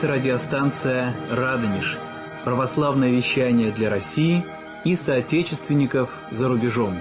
Это радиостанция «Радонеж», православное вещание для России и соотечественников за рубежом.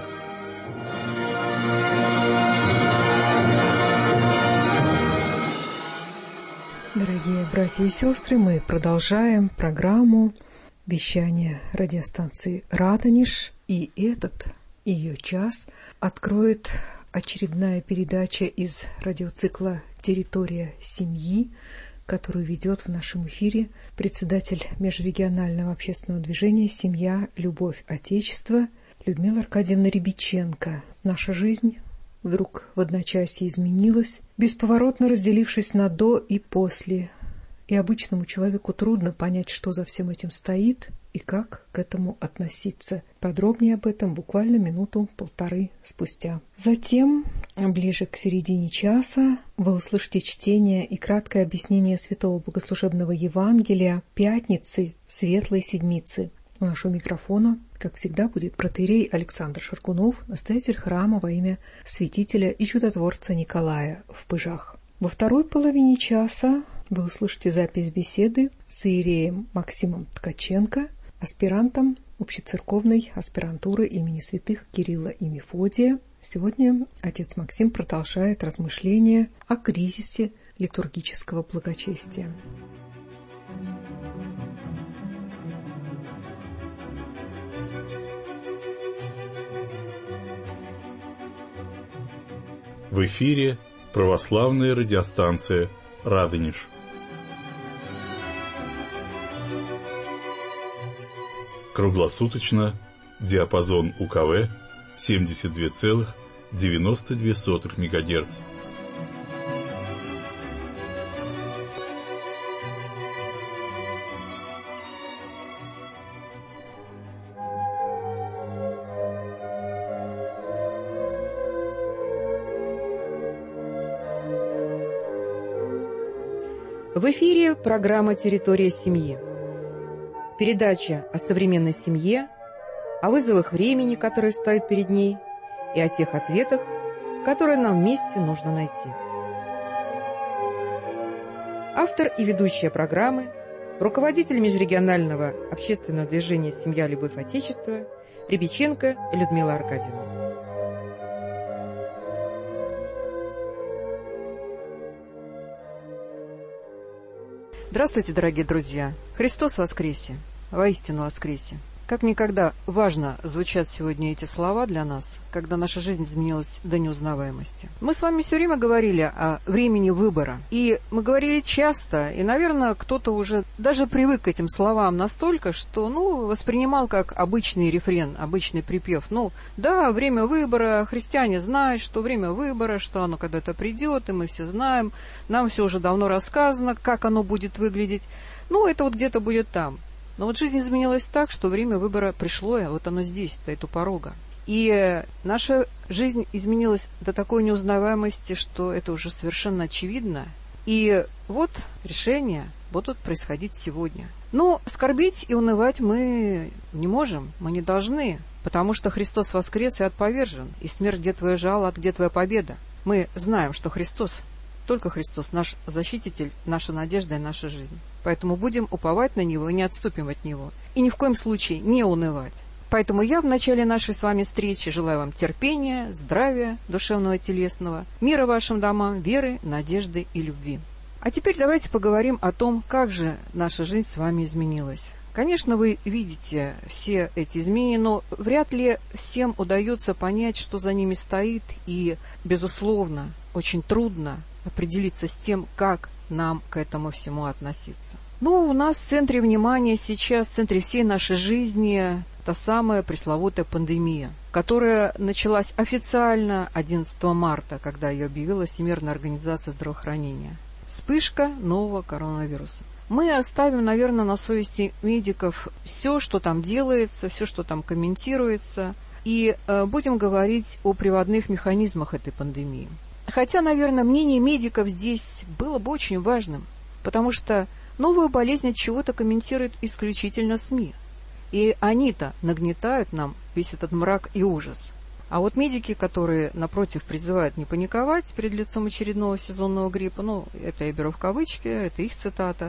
Дорогие братья и сестры, мы продолжаем программу вещания радиостанции «Радонеж», и этот ее час откроет очередная передача из радиоцикла «Территория семьи», которую ведет в нашем эфире председатель межрегионального общественного движения «Семья, любовь, Отечество» Людмила Аркадьевна Рябиченко. Наша жизнь вдруг в одночасье изменилась, бесповоротно разделившись на «до» и «после». И обычному человеку трудно понять, что за всем этим стоит и как к этому относиться. Подробнее об этом буквально минуту-полторы спустя. Затем, ближе к середине часа, вы услышите чтение и краткое объяснение Святого Богослужебного Евангелия Пятницы Светлой Седмицы. У нашего микрофона, как всегда, будет протоиерей Александр Шаркунов, настоятель храма во имя святителя и чудотворца Николая в Пыжах. Во второй половине часа вы услышите запись беседы с иереем Максимом Ткаченко, аспирантом общецерковной аспирантуры имени святых Кирилла и Мефодия. Сегодня отец Максим продолжает размышления о кризисе литургического благочестия. В эфире православная радиостанция «Радонеж». Круглосуточно, диапазон УКВ 72,92 МГц. В эфире программа «Территория семьи». Передача о современной семье, о вызовах времени, которые стоят перед ней, и о тех ответах, которые нам вместе нужно найти. Автор и ведущая программы, руководитель межрегионального общественного движения «Семья, любовь, Отечество» Рябиченко Людмила Аркадьевна. Здравствуйте, дорогие друзья! Христос воскресе! Воистину воскресе! Как никогда важно звучат сегодня эти слова для нас, когда наша жизнь изменилась до неузнаваемости. Мы с вами все время говорили о времени выбора. И мы говорили часто, и, наверное, кто-то уже даже привык к этим словам настолько, что, воспринимал как обычный рефрен, обычный припев. Да, время выбора, христиане знают, что время выбора, что оно когда-то придет, и мы все знаем, нам все уже давно рассказано, как оно будет выглядеть. Это вот где-то будет там. Но вот жизнь изменилась так, что время выбора пришло, и вот оно здесь, стоит у порога. И наша жизнь изменилась до такой неузнаваемости, что это уже совершенно очевидно. И вот решения будут происходить сегодня. Но скорбить и унывать мы не можем, мы не должны, потому что Христос воскрес и отповержен, и смерть где твоя жало, а где твоя победа. Мы знаем, что Христос, только Христос, наш защититель, наша надежда и наша жизнь. Поэтому будем уповать на Него и не отступим от Него. И ни в коем случае не унывать. Поэтому я в начале нашей с вами встречи желаю вам терпения, здравия душевного и телесного, мира вашим домам, веры, надежды и любви. А теперь давайте поговорим о том, как же наша жизнь с вами изменилась. Конечно, вы видите все эти изменения, но вряд ли всем удается понять, что за ними стоит, и, безусловно, очень трудно определиться с тем, как нам к этому всему относиться. У нас в центре внимания сейчас, в центре всей нашей жизни, та самая пресловутая пандемия, которая началась официально 11 марта, когда ее объявила Всемирная организация здравоохранения. Вспышка нового коронавируса. Мы оставим, наверное, на совести медиков все, что там делается, все, что там комментируется, и будем говорить о приводных механизмах этой пандемии. Хотя, наверное, мнение медиков здесь было бы очень важным, потому что новую болезнь от чего-то комментируют исключительно СМИ. И они-то нагнетают нам весь этот мрак и ужас. А вот медики, которые, напротив, призывают не паниковать перед лицом очередного сезонного гриппа, это я беру в кавычки, это их цитата,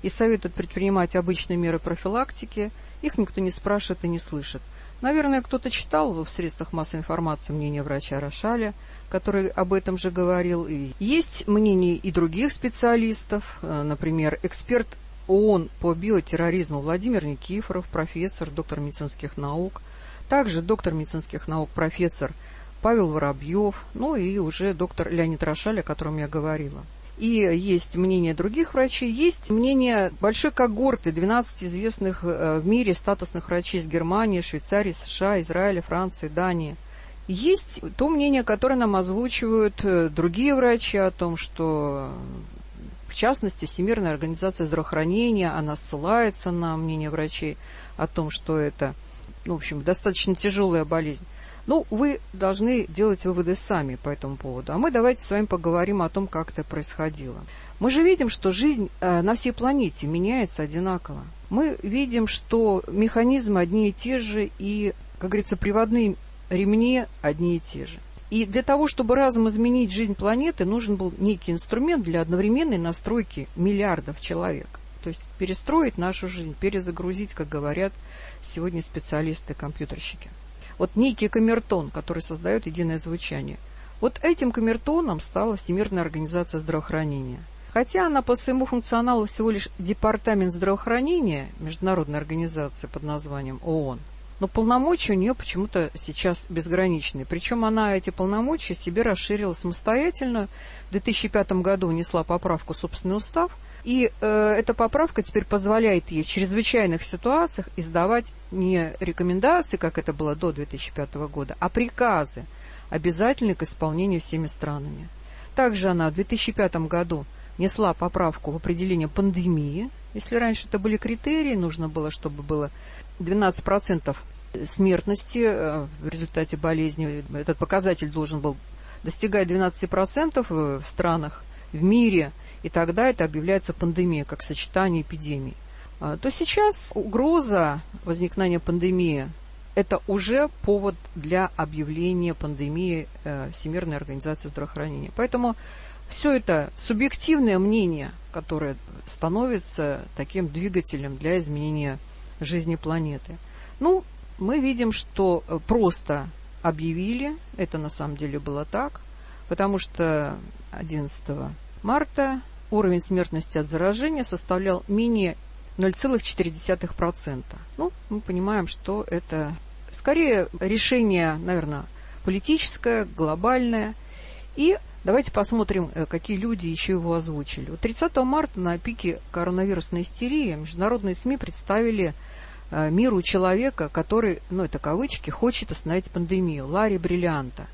и советуют предпринимать обычные меры профилактики. Их никто не спрашивает и не слышит. Наверное, кто-то читал в средствах массовой информации мнение врача Рошаля, который об этом же говорил. И есть мнение и других специалистов, например, эксперт ООН по биотерроризму Владимир Никифоров, профессор, доктор медицинских наук, также доктор медицинских наук, профессор Павел Воробьев, ну и уже доктор Леонид Рошаль, о котором я говорила. И есть мнение других врачей, есть мнение большой когорты 12 известных в мире статусных врачей из Германии, Швейцарии, США, Израиля, Франции, Дании. Есть то мнение, которое нам озвучивают другие врачи о том, что, в частности, Всемирная организация здравоохранения, она ссылается на мнение врачей о том, что это, в общем, достаточно тяжелая болезнь. Ну, вы должны делать выводы сами по этому поводу. А мы давайте с вами поговорим о том, как это происходило. Мы же видим, что жизнь на всей планете меняется одинаково. Мы видим, что механизмы одни и те же, и, как говорится, приводные ремни одни и те же. И для того, чтобы разом изменить жизнь планеты, нужен был некий инструмент для одновременной настройки миллиардов человек. То есть перестроить нашу жизнь, перезагрузить, как говорят сегодня специалисты-компьютерщики. Вот некий камертон, который создает единое звучание. Вот этим камертоном стала Всемирная организация здравоохранения. Хотя она по своему функционалу всего лишь департамент здравоохранения, международная организация под названием ООН, но полномочия у нее почему-то сейчас безграничные. Причем она эти полномочия себе расширила самостоятельно. В 2005 году внесла поправку в собственный устав. И эта поправка теперь позволяет ей в чрезвычайных ситуациях издавать не рекомендации, как это было до 2005 года, а приказы, обязательные к исполнению всеми странами. Также она в 2005 году внесла поправку в определение пандемии. Если раньше это были критерии, нужно было, чтобы было 12% смертности в результате болезни. Этот показатель должен был достигать 12% в странах, в мире. И тогда это объявляется пандемией, как сочетание эпидемий. То сейчас угроза возникновения пандемии – это уже повод для объявления пандемии Всемирной организации здравоохранения. Поэтому все это субъективное мнение, которое становится таким двигателем для изменения жизни планеты. Ну, мы видим, что просто объявили, это на самом деле было так, потому что 11 марта уровень смертности от заражения составлял менее 0,4%. Ну, мы понимаем, что это скорее решение, наверное, политическое, глобальное. И давайте посмотрим, какие люди еще его озвучили. 30 марта на пике коронавирусной истерии международные СМИ представили миру человека, который, это кавычки, хочет остановить пандемию, Ларри Бриллианта.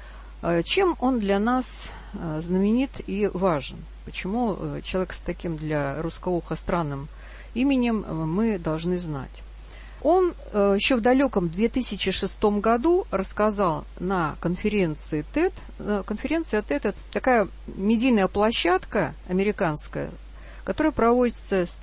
Чем он для нас знаменит и важен? Почему человек с таким для русского уха странным именем мы должны знать? Он еще в далеком 2006 году рассказал на конференции TED. Конференция TED – это такая медийная площадка американская, которая проводится с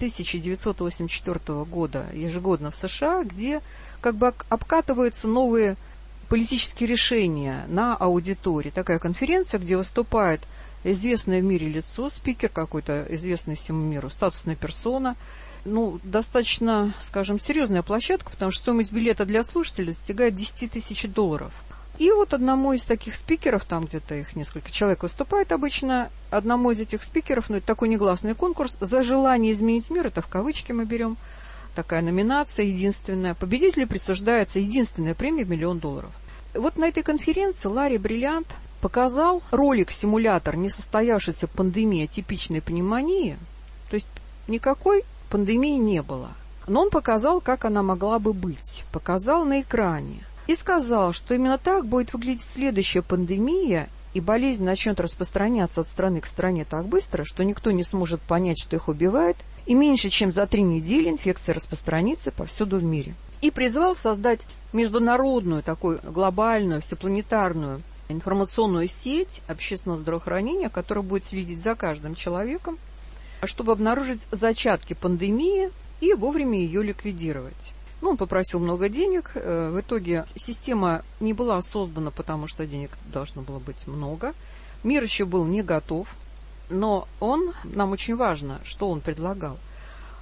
1984 года ежегодно в США, где как бы обкатываются новые политические решения на аудитории. Такая конференция, где выступает известное в мире лицо, спикер какой-то, известный всему миру, статусная персона. Достаточно, скажем, серьезная площадка, потому что стоимость билета для слушателей достигает $10 тысяч. И вот одному из таких спикеров, там где-то их несколько человек выступает обычно, одному из этих спикеров, это такой негласный конкурс за желание изменить мир, это в кавычки мы берем, такая номинация единственная. Победителю присуждается единственная премия $1 миллион. Вот на этой конференции Ларри Бриллиант показал ролик-симулятор несостоявшейся пандемии атипичной пневмонии. То есть никакой пандемии не было. Но он показал, как она могла бы быть. Показал на экране. И сказал, что именно так будет выглядеть следующая пандемия, и болезнь начнет распространяться от страны к стране так быстро, что никто не сможет понять, что их убивает, и меньше чем за 3 недели инфекция распространится повсюду в мире. И призвал создать международную, такую глобальную, всепланетарную информационную сеть общественного здравоохранения, которая будет следить за каждым человеком, чтобы обнаружить зачатки пандемии и вовремя ее ликвидировать. Он попросил много денег. В итоге система не была создана, потому что денег должно было быть много. Мир еще был не готов. Но нам очень важно, что он предлагал.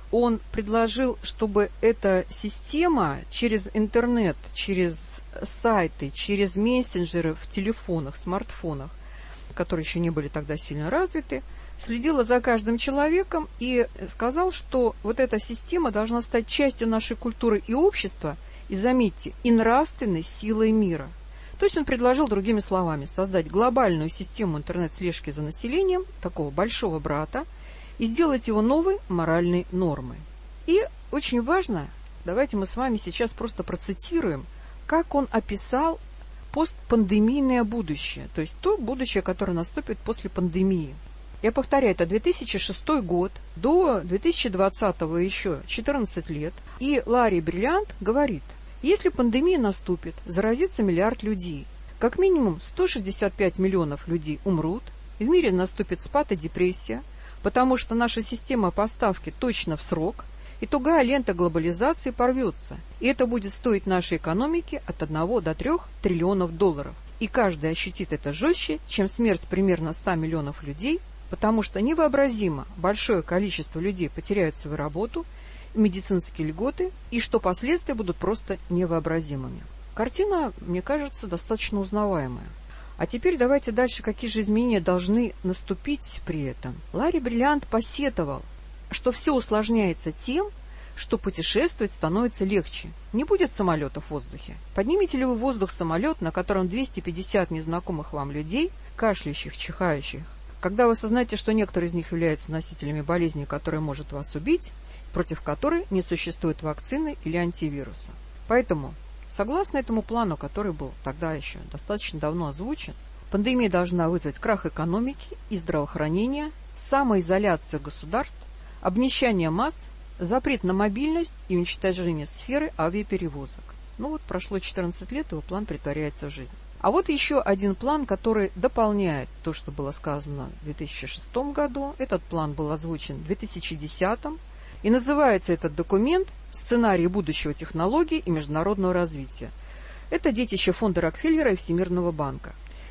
он предложил, чтобы эта система через интернет, через сайты, через мессенджеры в телефонах, смартфонах, которые еще не были тогда сильно развиты, следила за каждым человеком и сказал, что вот эта система должна стать частью нашей культуры и общества, и, заметьте, и нравственной силой мира. То есть он предложил, другими словами, создать глобальную систему интернет-слежки за населением, такого большого брата, и сделать его новой моральной нормой. И очень важно, давайте мы с вами сейчас просто процитируем, как он описал постпандемийное будущее, то есть то будущее, которое наступит после пандемии. Я повторяю, это 2006 год, до 2020 еще 14 лет. И Ларри Бриллиант говорит, если пандемия наступит, заразится миллиард людей. Как минимум 165 миллионов людей умрут, в мире наступит спад и депрессия, потому что наша система поставки точно в срок, и тугая лента глобализации порвется. И это будет стоить нашей экономике от 1 до 3 триллионов долларов. И каждый ощутит это жестче, чем смерть примерно 100 миллионов людей, потому что невообразимо большое количество людей потеряют свою работу, медицинские льготы, и что последствия будут просто невообразимыми. Картина, мне кажется, достаточно узнаваемая. А теперь давайте дальше, какие же изменения должны наступить при этом. Ларри Бриллиант посетовал, что все усложняется тем, что путешествовать становится легче. Не будет самолета в воздухе. Поднимете ли вы в воздух самолет, на котором 250 незнакомых вам людей, кашляющих, чихающих, когда вы осознаете, что некоторые из них являются носителями болезни, которая может вас убить, против которой не существует вакцины или антивируса. Поэтому, согласно этому плану, который был тогда еще достаточно давно озвучен, пандемия должна вызвать крах экономики и здравоохранения, самоизоляцию государств, обнищание масс, запрет на мобильность и уничтожение сферы авиаперевозок. Ну вот прошло 14 лет, его план претворяется в жизнь. А вот еще один план, который дополняет то, что было сказано в 2006 году. Этот план был озвучен в 2010, и называется этот документ «Сценарий будущего технологий и международного развития». Это детище фонда Рокфеллера и Всемирного банка.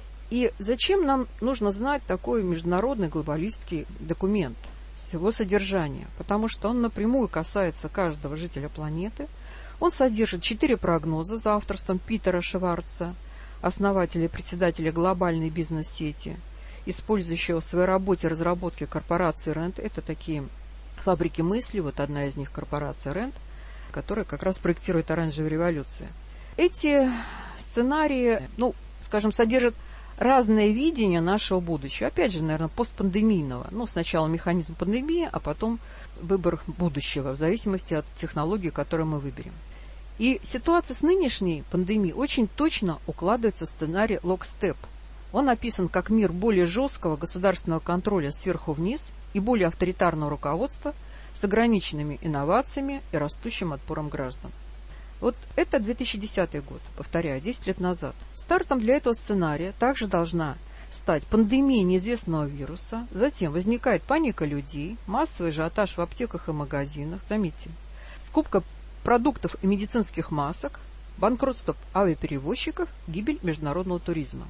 И зачем нам нужно знать такой международный глобалистский документ, его содержание? Потому что он напрямую касается каждого жителя планеты. Он содержит 4 прогноза за авторством Питера Шварца, основателя и председателя глобальной бизнес-сети, использующего в своей работе разработки корпорации РЭНД. Это такие фабрики мысли, вот одна из них корпорация РЭНД, которая как раз проектирует оранжевую революцию. Эти сценарии, скажем, содержат разное видение нашего будущего. Опять же, наверное, постпандемийного. Сначала механизм пандемии, а потом выбор будущего, в зависимости от технологии, которую мы выберем. И ситуация с нынешней пандемией очень точно укладывается в сценарий Локстеп. Он описан как мир более жесткого государственного контроля сверху вниз и более авторитарного руководства с ограниченными инновациями и растущим отпором граждан. Вот это 2010 год, повторяю, 10 лет назад. Стартом для этого сценария также должна стать пандемия неизвестного вируса, затем возникает паника людей, массовый ажиотаж в аптеках и магазинах, заметьте, скупка продуктов и медицинских масок, банкротство авиаперевозчиков, гибель международного туризма.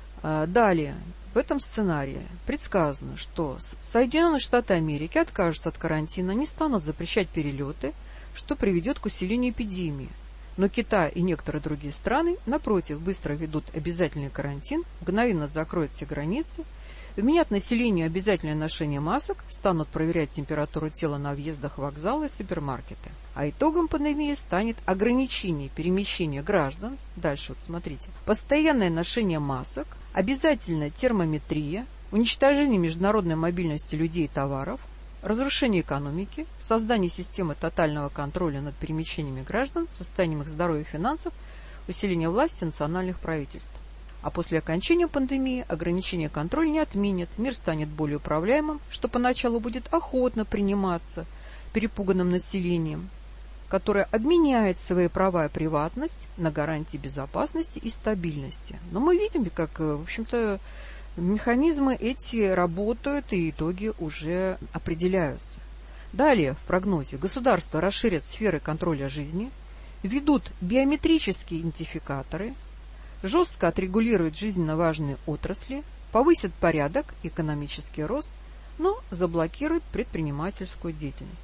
Далее, в этом сценарии предсказано, что Соединенные Штаты Америки откажутся от карантина, не станут запрещать перелеты, что приведет к усилению эпидемии. Но Китай и некоторые другие страны, напротив, быстро ведут обязательный карантин, мгновенно закроют все границы, вменят населению обязательное ношение масок, станут проверять температуру тела на въездах в вокзалы и супермаркеты. А итогом пандемии станет ограничение перемещения граждан. Дальше, вот смотрите. Постоянное ношение масок, обязательная термометрия, уничтожение международной мобильности людей и товаров, разрушение экономики, создание системы тотального контроля над перемещениями граждан, состоянием их здоровья и финансов, усиление власти национальных правительств. А после окончания пандемии ограничения контроля не отменят, мир станет более управляемым, что поначалу будет охотно приниматься перепуганным населением, которое обменяет свои права и приватность на гарантии безопасности и стабильности. Но мы видим, как, в общем-то, механизмы эти работают и итоги уже определяются. Далее в прогнозе государства расширят сферы контроля жизни, введут биометрические идентификаторы, жестко отрегулируют жизненно важные отрасли, повысят порядок, экономический рост, но заблокируют предпринимательскую деятельность.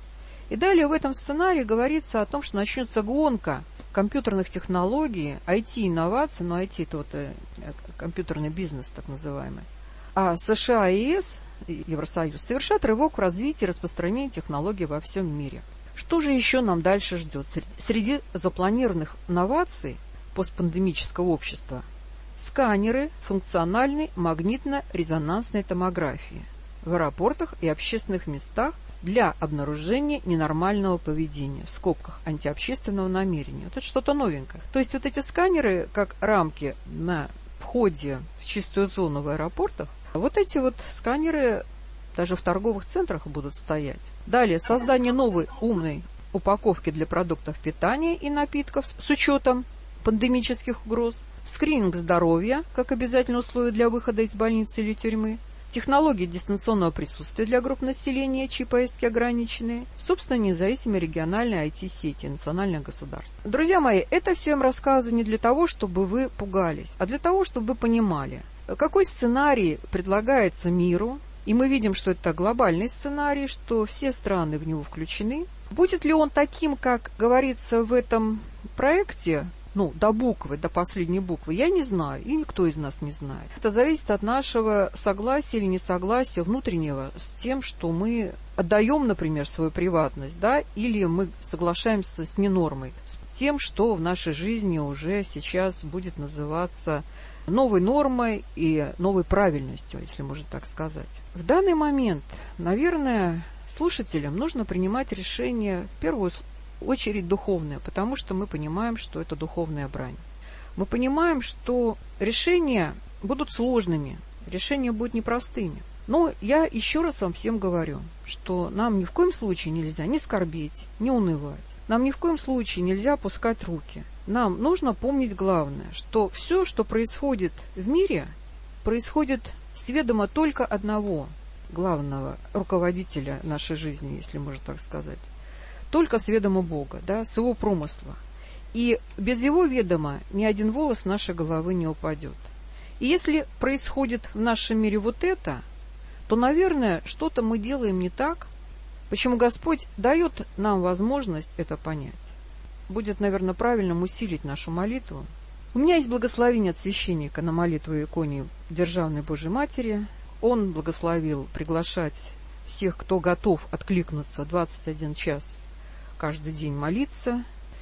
И далее в этом сценарии говорится о том, что начнется гонка компьютерных технологий, IT-инноваций, но IT это вот компьютерный бизнес так называемый. А США и ЕС, Евросоюз, совершат рывок в развитии и распространении технологий во всем мире. Что же еще нам дальше ждет? Среди запланированных инноваций постпандемического общества сканеры функциональной магнитно-резонансной томографии в аэропортах и общественных местах для обнаружения ненормального поведения, в скобках антиобщественного намерения. Вот это что-то новенькое. То есть вот эти сканеры, как рамки на входе в чистую зону в аэропортах, вот эти вот сканеры даже в торговых центрах будут стоять. Далее, создание новой умной упаковки для продуктов питания и напитков с учетом пандемических угроз, скрининг здоровья как обязательное условие для выхода из больницы или тюрьмы, технологии дистанционного присутствия для групп населения, чьи поездки ограничены, собственно, независимые региональные IT-сети национальных государств. Друзья мои, это все я вам рассказываю не для того, чтобы вы пугались, а для того, чтобы вы понимали, какой сценарий предлагается миру, и мы видим, что это глобальный сценарий, что все страны в него включены. Будет ли он таким, как говорится в этом проекте, до буквы, до последней буквы, я не знаю, и никто из нас не знает. Это зависит от нашего согласия или несогласия внутреннего с тем, что мы отдаем, например, свою приватность, да, или мы соглашаемся с ненормой, с тем, что в нашей жизни уже сейчас будет называться новой нормой и новой правильностью, если можно так сказать. В данный момент, наверное, слушателям нужно принимать решение в первую очередь духовное, потому что мы понимаем, что это духовная брань. Мы понимаем, что решения будут сложными, решения будут непростыми. Но я еще раз вам всем говорю, что нам ни в коем случае нельзя ни скорбеть, ни унывать. Нам ни в коем случае нельзя опускать руки. Нам нужно помнить главное, что все, что происходит в мире, происходит с ведома только одного главного руководителя нашей жизни, если можно так сказать. Только с ведома Бога, да, с его промысла. И без его ведома ни один волос с нашей головы не упадет. И если происходит в нашем мире вот это, то, наверное, что-то мы делаем не так, почему Господь дает нам возможность это понять. Будет, наверное, правильным усилить нашу молитву. У меня есть благословение от священника на молитву иконе Державной Божьей Матери. Он благословил приглашать всех, кто готов откликнуться 21 час каждый день молиться.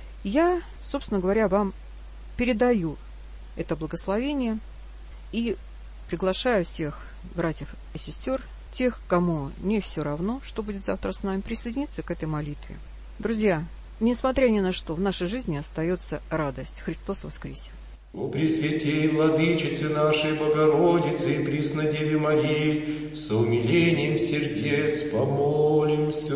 Я, собственно говоря, вам передаю это благословение и приглашаю всех братьев и сестер, тех, кому не все равно, что будет завтра с нами, присоединиться к этой молитве. Друзья, несмотря ни на что, в нашей жизни остается радость. Христос воскресе! О Пресвятей Владычице нашей Богородице и Преснодеве Марии, с умилением сердец помолимся.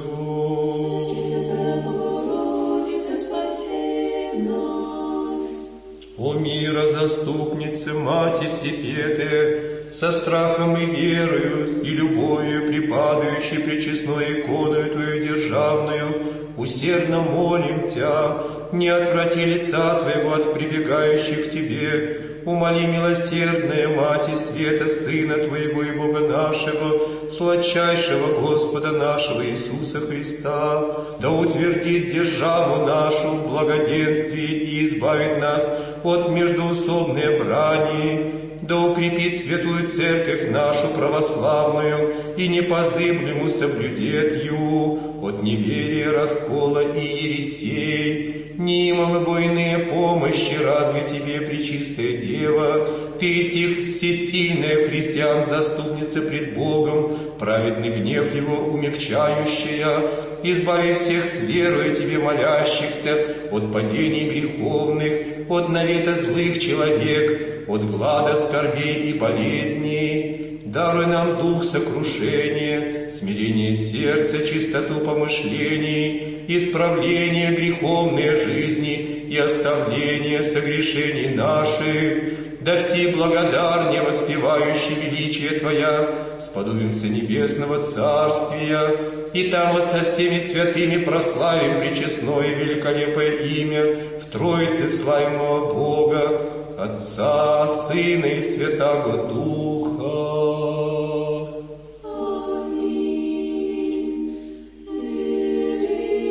Пресвятая Богородице, спаси нас. О мира заступнице, Мати Всепетая, со страхом и верою и любовью припадающей пречестной иконою Твою державную, усердно молим Тя, не отврати лица Твоего от прибегающих к Тебе. Умоли, милосердная Мати Света, Сына Твоего и Бога нашего, сладчайшего Господа нашего Иисуса Христа, да утвердит державу нашу в благоденствии и избавит нас от междоусобной брани, да укрепит святую церковь нашу православную и непозыблему соблюдет ее от неверия, раскола и ересей. Нимало буйные помощи разве Тебе, Пречистая Дева, Ты сих всесильная христиан заступница пред Богом, праведный гнев Его умягчающая, избави всех с верою Тебе молящихся от падений греховных, от навета злых человек, от глада, скорбей и болезней. Даруй нам дух сокрушения, смирение сердца, чистоту помышлений, исправление греховной жизни и оставление согрешений наших. Да все благодарнее воспевающие величие Твоя сподобимся небесного царствия, и там со всеми святыми прославим пречестное и великолепное имя в Троице славимого Бога, Отца, Сына и Святаго Духа. Аминь.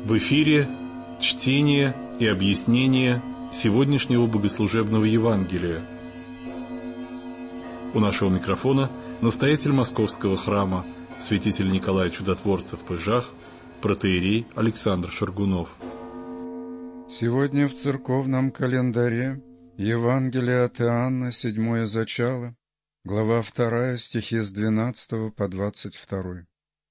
В эфире чтение и объяснение сегодняшнего богослужебного Евангелия. У нашего микрофона настоятель Московского храма, святитель Николай Чудотворцев Пыжах, протоиерей Александр Шаргунов. Сегодня в церковном календаре Евангелие от Иоанна, 7 зачало, глава 2, стихи с 12 по 22.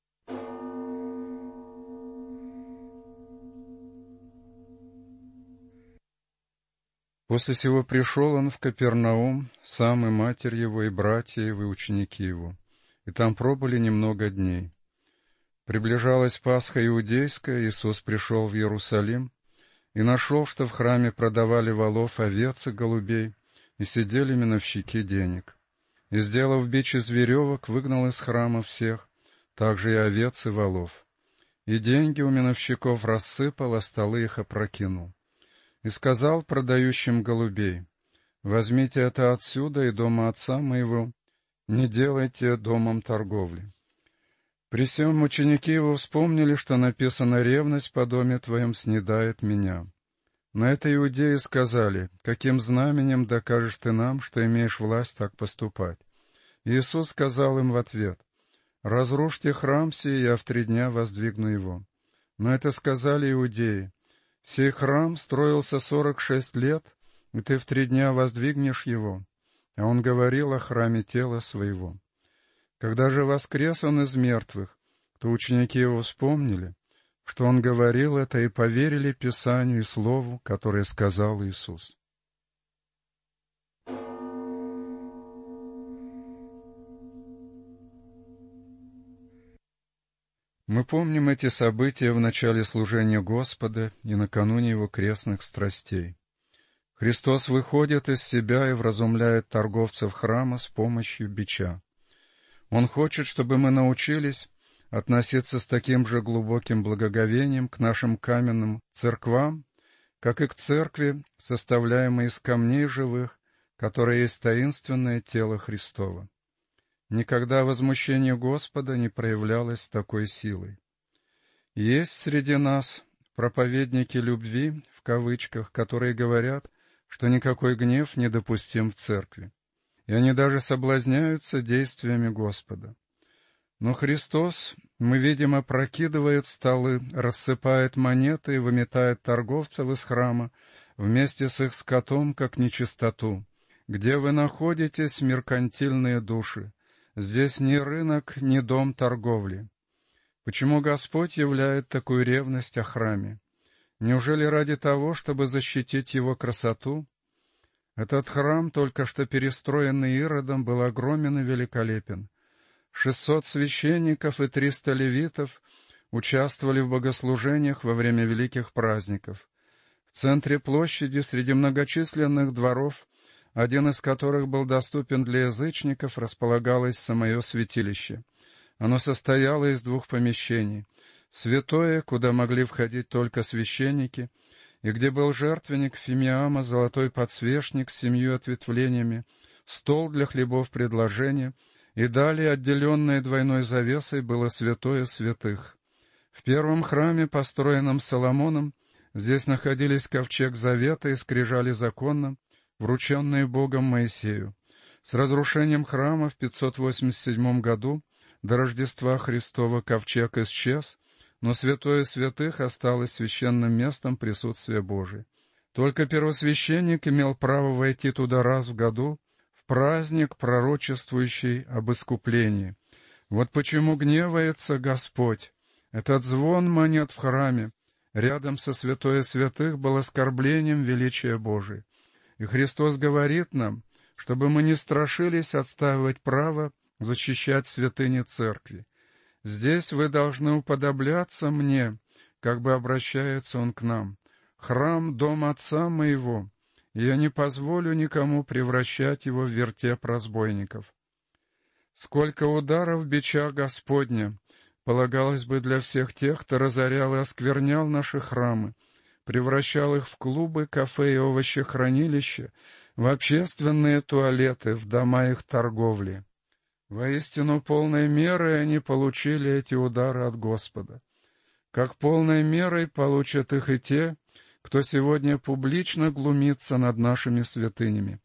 После сего пришел он в Капернаум, сам и матерь его, и братья его, и ученики его, и там пробыли немного дней. Приближалась Пасха иудейская, Иисус пришел в Иерусалим, и нашел, что в храме продавали волов, овец и голубей, и сидели миновщики денег. И, сделав бич из веревок, выгнал из храма всех, также и овец и волов. И деньги у миновщиков рассыпал, а столы их опрокинул. И сказал продающим голубей: «Возьмите это отсюда и дома отца моего, не делайте домом торговли». При сем ученики его вспомнили, что написано: «Ревность по доме твоем снедает меня». На это иудеи сказали: «Каким знаменем докажешь ты нам, что имеешь власть так поступать?» Иисус сказал им в ответ: «Разрушьте храм сей, я в 3 дня воздвигну его». Но это сказали иудеи: «Сей храм строился 46 лет, и ты в 3 дня воздвигнешь его». А он говорил о храме тела своего. Когда же воскрес он из мертвых, то ученики его вспомнили, что он говорил это, и поверили Писанию и Слову, которое сказал Иисус. Мы помним эти события в начале служения Господа и накануне Его крестных страстей. Христос выходит из себя и вразумляет торговцев храма с помощью бича. Он хочет, чтобы мы научились относиться с таким же глубоким благоговением к нашим каменным церквам, как и к церкви, составляемой из камней живых, которая есть таинственное тело Христово. Никогда возмущение Господа не проявлялось с такой силой. Есть среди нас проповедники любви, в кавычках, которые говорят, что никакой гнев недопустим в церкви, и они даже соблазняются действиями Господа. Но Христос, мы видим, опрокидывает столы, рассыпает монеты и выметает торговцев из храма вместе с их скотом, как нечистоту. Где вы находитесь, меркантильные души? Здесь ни рынок, ни дом торговли. Почему Господь являет такую ревность о храме? Неужели ради того, чтобы защитить его красоту? Этот храм, только что перестроенный Иродом, был огромен и великолепен. 600 священников и 300 левитов участвовали в богослужениях во время великих праздников. В центре площади, среди многочисленных дворов, один из которых был доступен для язычников, располагалось самое святилище. Оно состояло из 2 помещений: святое, куда могли входить только священники, и где был жертвенник фимиама, золотой подсвечник с 7 ответвлениями, стол для хлебов предложения, и далее, отделенное двойной завесой, было святое святых. В первом храме, построенном Соломоном, здесь находились ковчег завета и скрижали закона, врученные Богом Моисею. С разрушением храма в 587 году до Рождества Христова ковчег исчез, но святое святых осталось священным местом присутствия Божия. Только первосвященник имел право войти туда раз в году, в праздник, пророчествующий об искуплении. Вот почему гневается Господь. Этот звон монет в храме рядом со святое святых был оскорблением величия Божия. И Христос говорит нам, чтобы мы не страшились отстаивать право защищать святыни церкви. Здесь вы должны уподобляться мне, как бы обращается он к нам. Храм — дом Отца моего, и я не позволю никому превращать его в вертеп разбойников. Сколько ударов бича Господня полагалось бы для всех тех, кто разорял и осквернял наши храмы, превращал их в клубы, кафе и овощехранилища, в общественные туалеты, в дома их торговли. Воистину, полной мерой они получили эти удары от Господа. как полной мерой получат их и те, кто сегодня публично глумится над нашими святынями.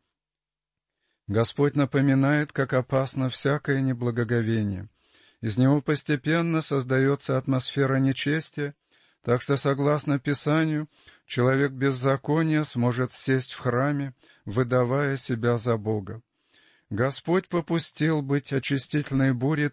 Господь напоминает, как опасно всякое неблагоговение. Из него постепенно создается атмосфера нечестия, так что, согласно Писанию, человек беззакония сможет сесть в храме, выдавая себя за Бога. Господь попустил быть очистительной буре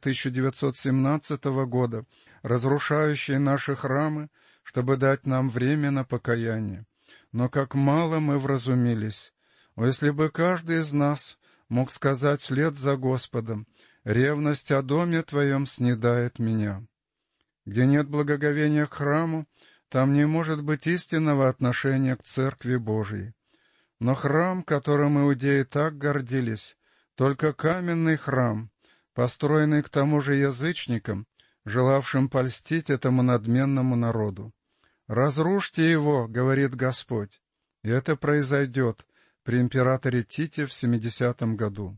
1917 года, разрушающей наши храмы, чтобы дать нам время на покаяние. Но как мало мы вразумились. О, если бы каждый из нас мог сказать вслед за Господом: «Ревность о доме Твоем снедает меня». Где нет благоговения к храму, там не может быть истинного отношения к Церкви Божией. Но храм, которым иудеи так гордились, только каменный храм, построенный к тому же язычникам, желавшим польстить этому надменному народу. «Разрушьте его, — говорит Господь, — и это произойдет при императоре Тите в 70 году.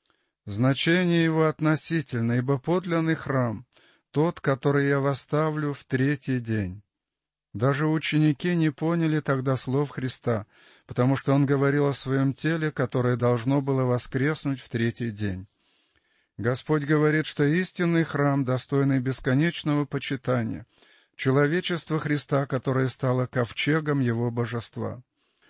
Значение его относительно, ибо подлинный храм — тот, который я восставлю в 3-й день». Даже ученики не поняли тогда слов Христа, потому что он говорил о своем теле, которое должно было воскреснуть в 3-й день. Господь говорит, что истинный храм, достойный бесконечного почитания, человечество Христа, которое стало ковчегом Его божества.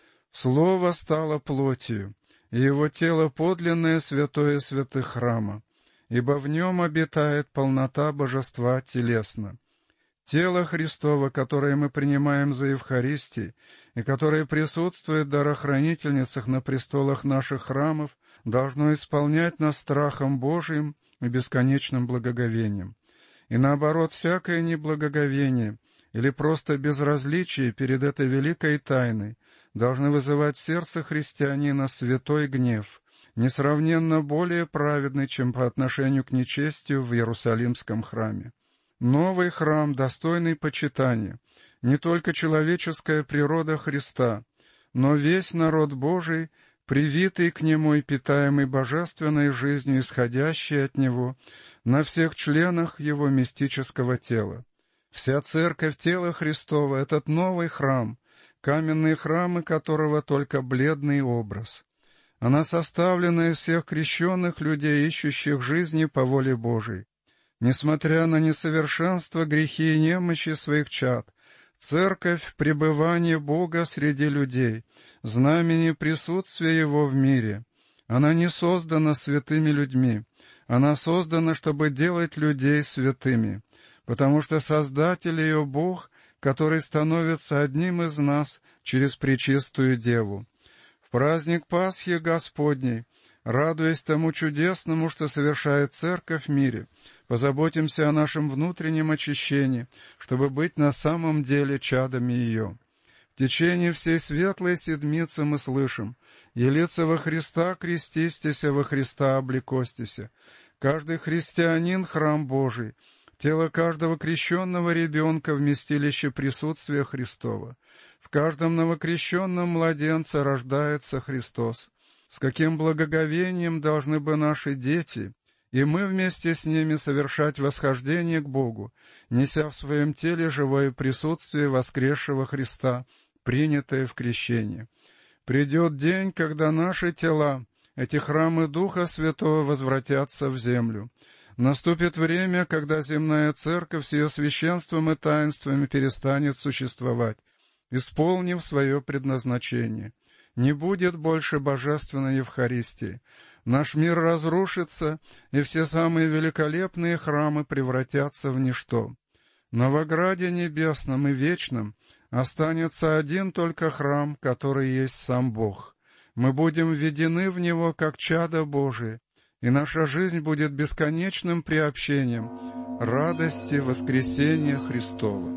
Слово стало плотью, и Его тело подлинное святое святых храма, ибо в нем обитает полнота божества телесно. Тело Христово, которое мы принимаем за Евхаристией и которое присутствует в дарохранительницах на престолах наших храмов, должно исполнять нас страхом Божиим и бесконечным благоговением. И наоборот, всякое неблагоговение или просто безразличие перед этой великой тайной должны вызывать в сердце христианина святой гнев, несравненно более праведный, чем по отношению к нечестию в Иерусалимском храме. Новый храм, достойный почитания, не только человеческая природа Христа, но весь народ Божий, привитый к Нему и питаемый божественной жизнью, исходящей от Него, на всех членах Его мистического тела. Вся церковь тела Христова — этот новый храм, каменные храмы которого только бледный образ. Она составлена из всех крещенных людей, ищущих жизни по воле Божией. Несмотря на несовершенство, грехи и немощи своих чад, Церковь — пребывание Бога среди людей, знамение присутствия Его в мире. Она не создана святыми людьми, она создана, чтобы делать людей святыми, потому что Создатель ее Бог, который становится одним из нас через пречистую Деву. В праздник Пасхи Господней, радуясь тому чудесному, что совершает Церковь в мире, позаботимся о нашем внутреннем очищении, чтобы быть на самом деле чадами ее. В течение всей светлой седмицы мы слышим: «Елица во Христа крестистися, во Христа облекостися». Каждый христианин — храм Божий, тело каждого крещенного ребенка — вместилище присутствия Христова. В каждом новокрещенном младенце рождается Христос. С каким благоговением должны бы наши дети, и мы вместе с ними, совершать восхождение к Богу, неся в своем теле живое присутствие воскресшего Христа, принятое в крещении. Придет день, когда наши тела, эти храмы Духа Святого, возвратятся в землю. Наступит время, когда земная церковь с ее священством и таинствами перестанет существовать, исполнив свое предназначение. Не будет больше божественной Евхаристии. Наш мир разрушится, и все самые великолепные храмы превратятся в ничто. Но во Граде Небесном и Вечном останется один только храм, который есть сам Бог. Мы будем введены в него как чада Божие, и наша жизнь будет бесконечным приобщением радости воскресения Христова.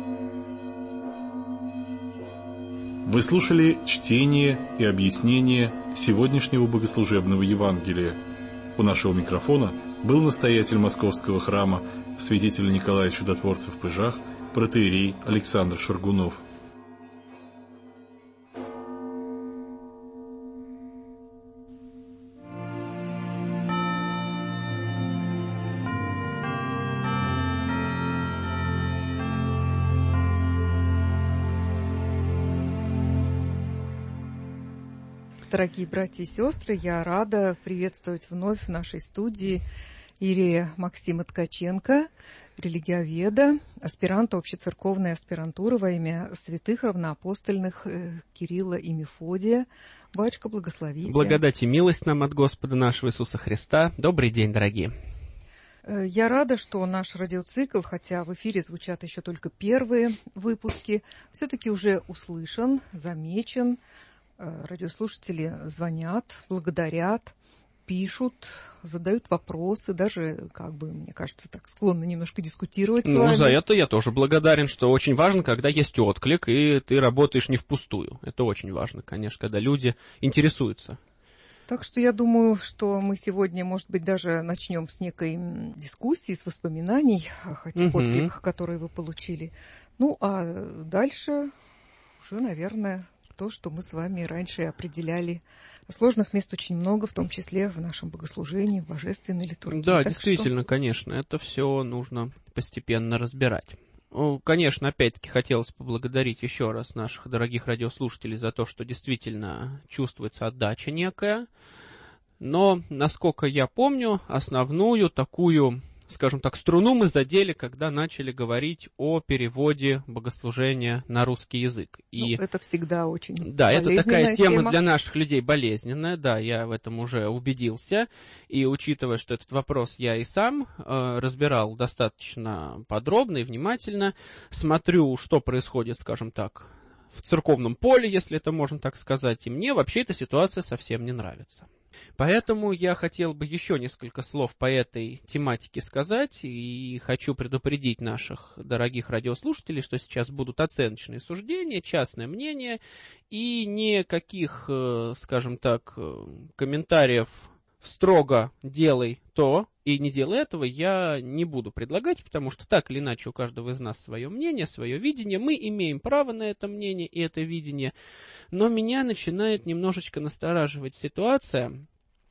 Вы слушали чтение и объяснение сегодняшнего богослужебного Евангелия. У нашего микрофона был настоятель Московского храма святитель Николай Чудотворцев в Пыжах, протоиерей Александр Шаргунов. Дорогие братья и сестры, я рада приветствовать вновь в нашей студии иерея Максима Ткаченко, религиоведа, аспиранта общецерковной аспирантуры во имя святых равноапостольных Кирилла и Мефодия. Батюшка, благословите. Благодать и милость нам от Господа нашего Иисуса Христа. Добрый день, дорогие. Я рада, что наш радиоцикл, хотя в эфире звучат еще только первые выпуски, все-таки уже услышан, замечен. Радиослушатели звонят, благодарят, пишут, задают вопросы, даже, мне кажется, так склонны немножко дискутировать с вами. За это я тоже благодарен, что очень важно, когда есть отклик, и ты работаешь не впустую. Это очень важно, конечно, когда люди интересуются. Так что я думаю, что мы сегодня, может быть, даже начнем с некой дискуссии, с воспоминаний о откликах, которые вы получили. Ну, а дальше уже, наверное, то, что мы с вами раньше определяли. Сложных мест очень много, в том числе в нашем богослужении, в божественной литургии. Да, действительно, конечно, это все нужно постепенно разбирать. Конечно, опять-таки хотелось поблагодарить еще раз наших дорогих радиослушателей за то, что действительно чувствуется отдача некая. Но, насколько я помню, основную такую, скажем так, струну мы задели, когда начали говорить о переводе богослужения на русский язык. И это всегда очень да, это такая тема для наших людей болезненная, да, я в этом уже убедился. И учитывая, что этот вопрос я и сам разбирал достаточно подробно и внимательно, смотрю, что происходит, скажем так, в церковном поле, если это можно так сказать, и мне вообще эта ситуация совсем не нравится. Поэтому я хотел бы еще несколько слов по этой тематике сказать, и хочу предупредить наших дорогих радиослушателей, что сейчас будут оценочные суждения, частное мнение, и никаких, скажем так, комментариев строго «делай то» и «не делай этого» я не буду предлагать, потому что так или иначе у каждого из нас свое мнение, свое видение, мы имеем право на это мнение и это видение, но меня начинает немножечко настораживать ситуация,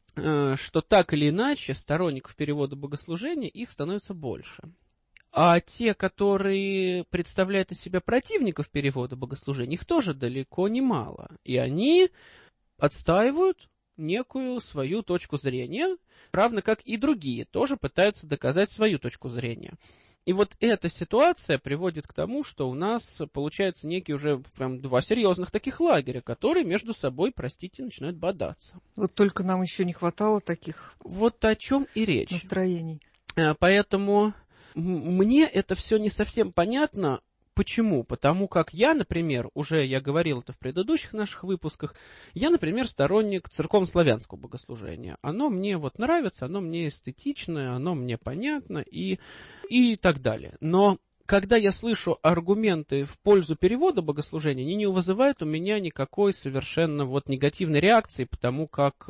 что так или иначе сторонников перевода богослужения их становится больше. А те, которые представляют из себя противников перевода богослужения, их тоже далеко не мало. И они отстаивают некую свою точку зрения, равно как и другие тоже пытаются доказать свою точку зрения. И вот эта ситуация приводит к тому, что у нас получается некие уже прям два серьезных таких лагеря, которые между собой, простите, начинают бодаться. Вот только нам еще не хватало таких вот о чем и речь. Настроений. Поэтому мне это все не совсем понятно. Почему? Потому как я, например, я говорил это в предыдущих наших выпусках, я, например, сторонник церковно-славянского богослужения. Оно мне нравится, оно мне эстетичное, оно мне понятно и так далее. Но когда я слышу аргументы в пользу перевода богослужения, они не вызывают у меня никакой совершенно негативной реакции, потому как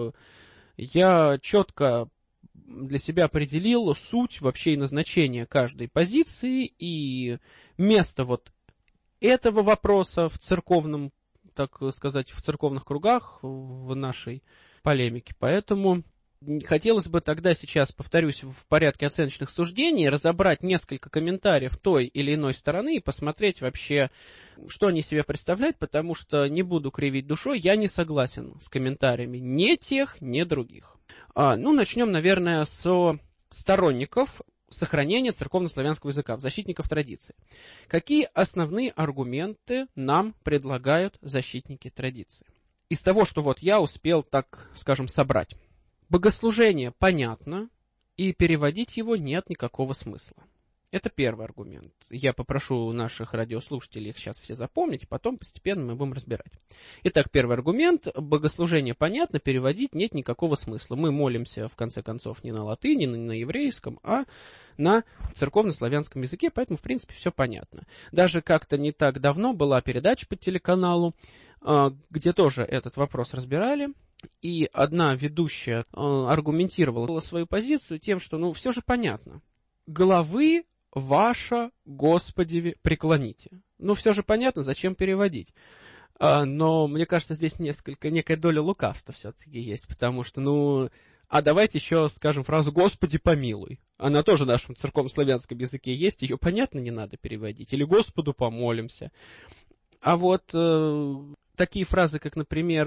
я четко для себя определил суть вообще и назначение каждой позиции и место этого вопроса в церковном, так сказать, в церковных кругах, в нашей полемике. Поэтому хотелось бы тогда сейчас, повторюсь, в порядке оценочных суждений разобрать несколько комментариев той или иной стороны и посмотреть вообще, что они себе представляют, потому что не буду кривить душой, я не согласен с комментариями ни тех, ни других. Начнем, наверное, с сторонников сохранения церковно-славянского языка, защитников традиции. Какие основные аргументы нам предлагают защитники традиции? Из того, что я успел, так скажем, собрать. Богослужение понятно, и переводить его нет никакого смысла. Это первый аргумент. Я попрошу наших радиослушателей их сейчас все запомнить, потом постепенно мы будем разбирать. Итак, первый аргумент. Богослужение понятно, переводить нет никакого смысла. Мы молимся, в конце концов, не на латыни, не на еврейском, а на церковно-славянском языке, поэтому, в принципе, все понятно. Даже как-то не так давно была передача по телеканалу, где тоже этот вопрос разбирали. И одна ведущая аргументировала свою позицию тем, что, все же понятно. Головы ваша, Господи, преклоните. Все же понятно, зачем переводить. Но, мне кажется, здесь некая доля лукавства все-таки есть, потому что, давайте еще скажем фразу «Господи, помилуй». Она тоже в нашем церковно-славянском языке есть, ее, понятно, не надо переводить. Или «Господу помолимся». А такие фразы, как, например,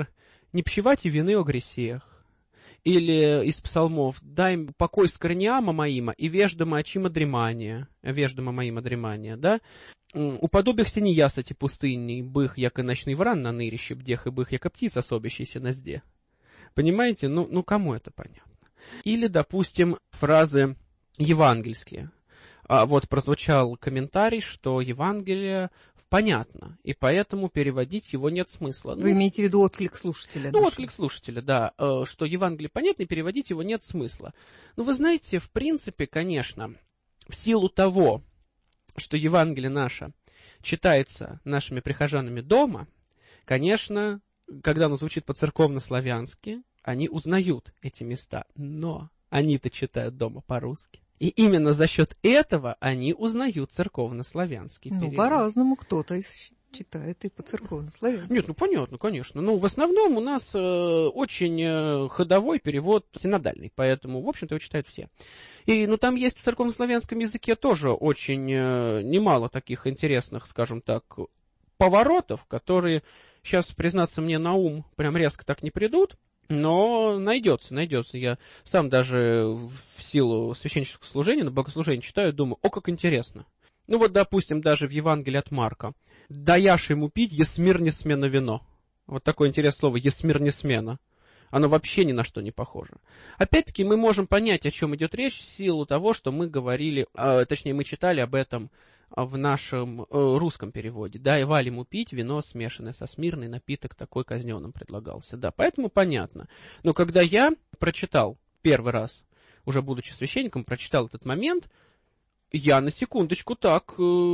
не пчевати вины о гресех. Или из псалмов «Дай покой скорняма моима и веждама очима дремания». Веждама моима дремания, да? «Уподобихся не ясати пустынней, бых, яко ночный вран на нырище, бдех и бых, яко птица особящийся на зде». Понимаете? Ну, кому это понятно? Или, допустим, фразы евангельские. Вот прозвучал комментарий, что Евангелие понятно, и поэтому переводить его нет смысла. Вы имеете в виду отклик слушателя? Ну, отклик слушателя, да, что Евангелие понятно, и переводить его нет смысла. Ну, вы знаете, в принципе, конечно, в силу того, что Евангелие наше читается нашими прихожанами дома, конечно, когда оно звучит по-церковно-славянски, они узнают эти места, но они-то читают дома по-русски. И именно за счет этого они узнают церковно-славянский перевод. Ну, по-разному кто-то читает и по-церковно-славянски. Нет, ну понятно, конечно. Ну, в основном у нас очень ходовой перевод синодальный, поэтому, в общем-то, его читают все. И, ну, там есть в церковно-славянском языке тоже очень немало таких интересных, скажем так, поворотов, которые сейчас, признаться мне, на ум прям резко так не придут. Но найдется. Я сам даже в силу священнического служения, на богослужении читаю, думаю, как интересно. Ну вот, допустим, даже в Евангелии от Марка. «Даяшь ему пить, есмир не смена вино». Вот такое интересное слово, есмир не смена. Оно вообще ни на что не похоже. Опять-таки, мы можем понять, о чем идет речь, в силу того, что мы говорили, точнее, мы читали об этом в нашем русском переводе. «Давали ему пить вино, смешанное со смирной, напиток такой казненным предлагался». Да, поэтому понятно. Но когда я прочитал первый раз, уже будучи священником, прочитал этот момент, я на секундочку так,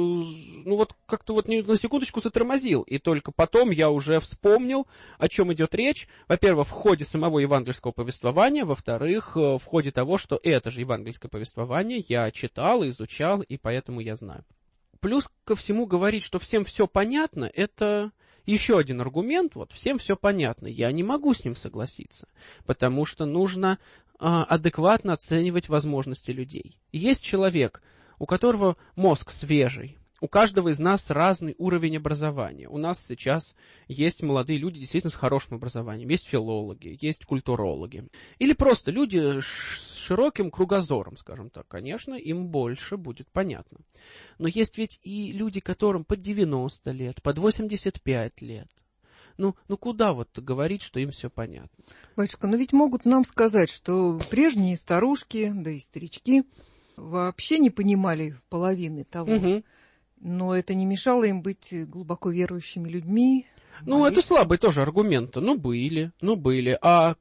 как-то на секундочку затормозил. И только потом я уже вспомнил, о чем идет речь. Во-первых, в ходе самого евангельского повествования, во-вторых, в ходе того, что это же евангельское повествование я читал, изучал, и поэтому я знаю. Плюс ко всему говорить, что всем все понятно, это еще один аргумент, всем все понятно. Я не могу с ним согласиться, потому что нужно адекватно оценивать возможности людей. Есть человек, у которого мозг свежий, у каждого из нас разный уровень образования. У нас сейчас есть молодые люди действительно с хорошим образованием, есть филологи, есть культурологи. Или просто люди с широким кругозором, скажем так. Конечно, им больше будет понятно. Но есть ведь и люди, которым под 90 лет, под 85 лет. Ну куда говорить, что им все понятно? Батюшка, но ведь могут нам сказать, что прежние старушки, да и старички вообще не понимали половины того. Угу. Но это не мешало им быть глубоко верующими людьми. Это слабый тоже аргумент. Были. А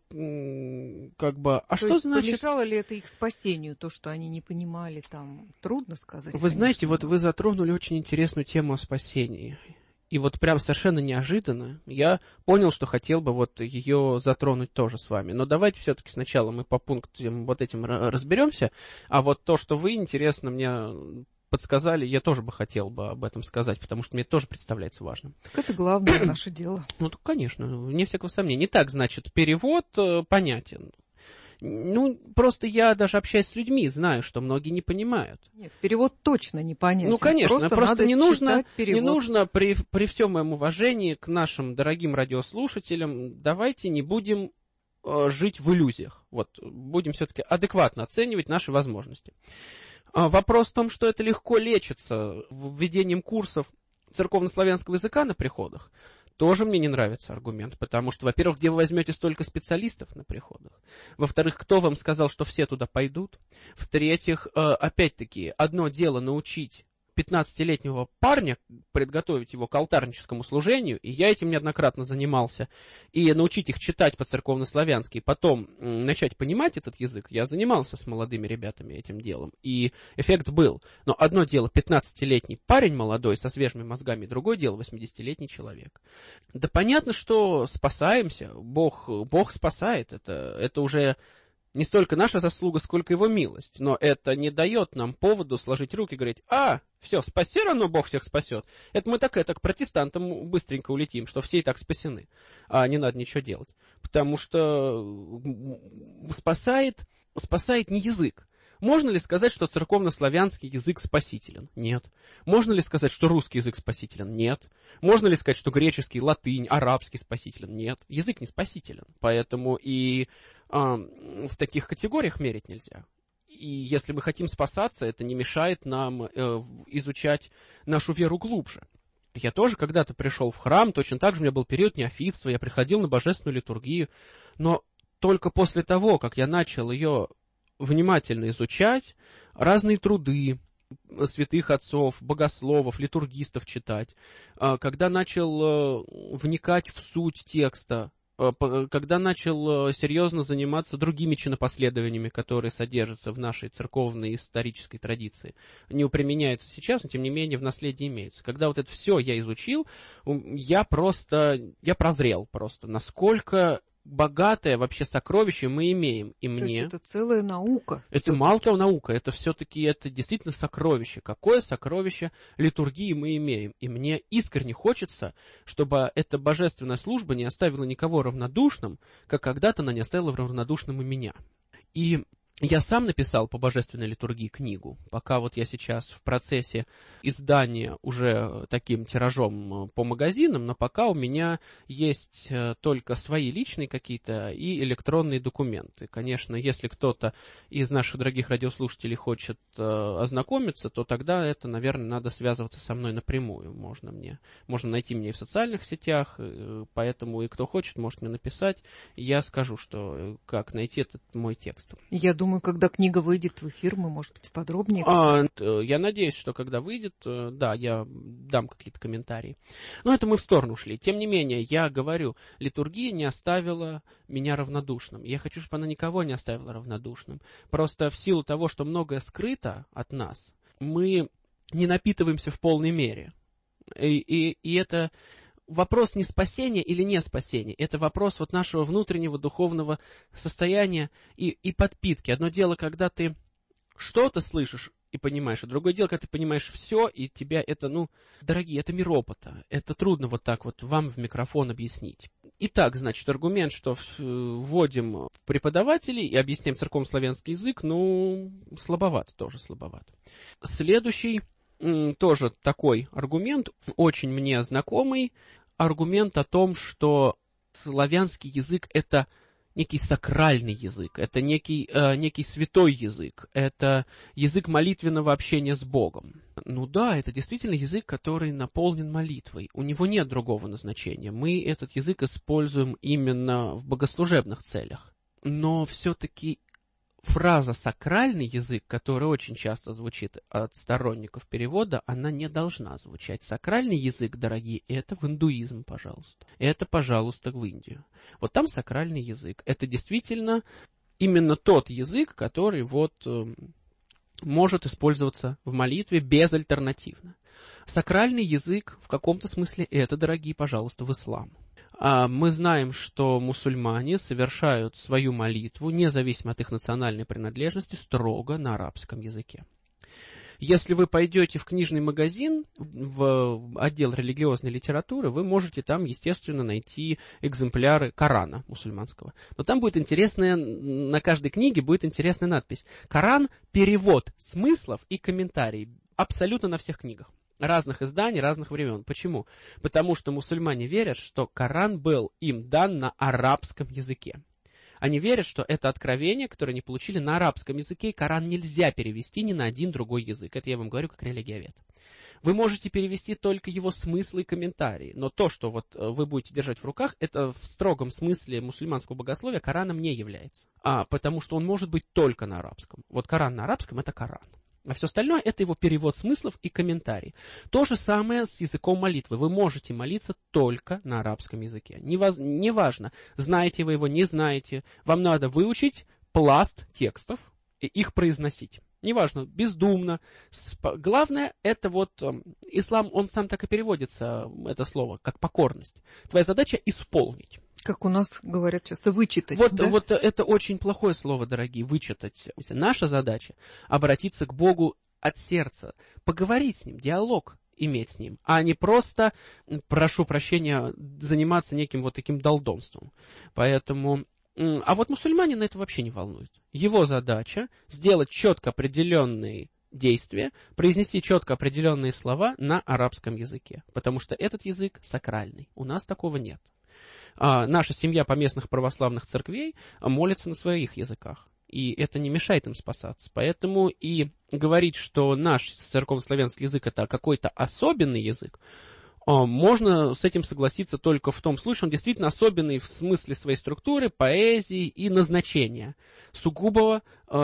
что значит... Помешало ли это их спасению, то, что они не понимали, трудно сказать. Вы знаете, вы затронули очень интересную тему о спасении. И прям совершенно неожиданно я понял, что хотел бы ее затронуть тоже с вами. Но давайте все-таки сначала мы по пунктам этим разберемся. А то, что вы, интересно, мне подсказали, я тоже бы хотел об этом сказать, потому что мне это тоже представляется важным. Так это главное наше дело. Конечно, вне всякого сомнения. Итак, значит, перевод понятен. Просто я даже общаясь с людьми, знаю, что многие не понимают. Нет, перевод точно непонятен. Конечно, просто не нужно при всем моем уважении к нашим дорогим радиослушателям, давайте не будем жить в иллюзиях. Будем все-таки адекватно оценивать наши возможности. Вопрос в том, что это легко лечится введением курсов церковно-славянского языка на приходах, тоже мне не нравится аргумент, потому что, во-первых, где вы возьмете столько специалистов на приходах? Во-вторых, кто вам сказал, что все туда пойдут? В-третьих, опять-таки, одно дело научить 15-летнего парня, подготовить его к алтарническому служению, и я этим неоднократно занимался, и научить их читать по-церковно-славянски, и потом начать понимать этот язык, я занимался с молодыми ребятами этим делом, и эффект был. Но одно дело 15-летний парень молодой со свежими мозгами, другое дело 80-летний человек. Да понятно, что спасаемся, Бог спасает, это уже... Не столько наша заслуга, сколько его милость. Но это не дает нам поводу сложить руки и говорить, все, спаси равно Бог всех спасет. Это мы так к протестантам быстренько улетим, что все и так спасены. А не надо ничего делать. Потому что спасает не язык. Можно ли сказать, что церковнославянский язык спасителен? Нет. Можно ли сказать, что русский язык спасителен? Нет. Можно ли сказать, что греческий, латынь, арабский спасителен? Нет. Язык не спасителен, поэтому и в таких категориях мерить нельзя. И если мы хотим спасаться, это не мешает нам изучать нашу веру глубже. Я тоже когда-то пришел в храм, точно так же у меня был период неофитства, я приходил на божественную литургию, но только после того, как я начал ее внимательно изучать, разные труды святых отцов, богословов, литургистов читать, когда начал вникать в суть текста, когда начал серьезно заниматься другими чинопоследованиями, которые содержатся в нашей церковной исторической традиции. Не применяются сейчас, но тем не менее в наследии имеются. Когда вот это все я изучил, я прозрел просто, насколько богатое вообще сокровище мы имеем. И мне... То есть это целая наука. Это мало того наука, это все-таки это действительно сокровище. Какое сокровище литургии мы имеем? И мне искренне хочется, чтобы эта божественная служба не оставила никого равнодушным, как когда-то она не оставила равнодушным и меня. И я сам написал по божественной литургии книгу, пока вот я сейчас в процессе издания уже таким тиражом по магазинам, но пока у меня есть только свои личные какие-то и электронные документы. Конечно, если кто-то из наших дорогих радиослушателей хочет ознакомиться, то тогда это, наверное, надо связываться со мной напрямую. Можно найти меня и в социальных сетях, поэтому и кто хочет, может мне написать, и я скажу, что как найти этот мой текст. Я думаю, когда книга выйдет в эфир, мы, может быть, подробнее. Я надеюсь, что когда выйдет, да, я дам какие-то комментарии. Но это мы в сторону ушли. Тем не менее, я говорю, литургия не оставила меня равнодушным. Я хочу, чтобы она никого не оставила равнодушным. Просто в силу того, что многое скрыто от нас, мы не напитываемся в полной мере. И это... Вопрос не спасения или не спасения, это вопрос вот нашего внутреннего духовного состояния и подпитки. Одно дело, когда ты что-то слышишь и понимаешь, а другое дело, когда ты понимаешь все, и тебя это, дорогие, это мир опыта. Это трудно вот так вот вам в микрофон объяснить. Итак, значит, аргумент, что вводим преподавателей и объясняем церковнославянский язык, слабоват, тоже слабоват. Следующий... Тоже такой аргумент, очень мне знакомый, аргумент о том, что славянский язык – это некий сакральный язык, это некий святой язык, это язык молитвенного общения с Богом. Да, это действительно язык, который наполнен молитвой, у него нет другого назначения. Мы этот язык используем именно в богослужебных целях, но все-таки... Фраза «сакральный язык», которая очень часто звучит от сторонников перевода, она не должна звучать. Сакральный язык, дорогие, это в индуизм, пожалуйста. Это, пожалуйста, в Индию. Вот там сакральный язык. Это действительно именно тот язык, который может использоваться в молитве безальтернативно. Сакральный язык в каком-то смысле это, дорогие, пожалуйста, в ислам. Мы знаем, что мусульмане совершают свою молитву, независимо от их национальной принадлежности, строго на арабском языке. Если вы пойдете в книжный магазин, в отдел религиозной литературы, вы можете там, естественно, найти экземпляры Корана мусульманского. Но там будет на каждой книге будет интересная надпись. Коран – перевод смыслов и комментарий абсолютно на всех книгах. Разных изданий, разных времен. Почему? Потому что мусульмане верят, что Коран был им дан на арабском языке. Они верят, что это откровение, которое они получили на арабском языке, и Коран нельзя перевести ни на один другой язык. Это я вам говорю как религиовед. Вы можете перевести только его смыслы и комментарии, но то, что вы будете держать в руках, это в строгом смысле мусульманского богословия Кораном не является. Потому что он может быть только на арабском. Вот Коран на арабском – это Коран. А все остальное – это его перевод смыслов и комментарий. То же самое с языком молитвы. Вы можете молиться только на арабском языке. Неважно, знаете вы его, не знаете. Вам надо выучить пласт текстов и их произносить. Неважно, бездумно. Главное, это ислам, он сам так и переводится, это слово, как покорность. Твоя задача – исполнить. Как у нас говорят часто, вычитать. Да? Это очень плохое слово, дорогие, вычитать. Наша задача – обратиться к Богу от сердца, поговорить с Ним, диалог иметь с Ним, а не просто, прошу прощения, заниматься неким таким долдонством. Поэтому А вот мусульманина это вообще не волнует. Его задача сделать четко определенные действия, произнести четко определенные слова на арабском языке, потому что этот язык сакральный. У нас такого нет. Наша семья поместных православных церквей молится на своих языках, и это не мешает им спасаться. Поэтому и говорить, что наш церковнославянский язык это какой-то особенный язык, можно с этим согласиться только в том случае, он действительно особенный в смысле своей структуры, поэзии и назначения, сугубого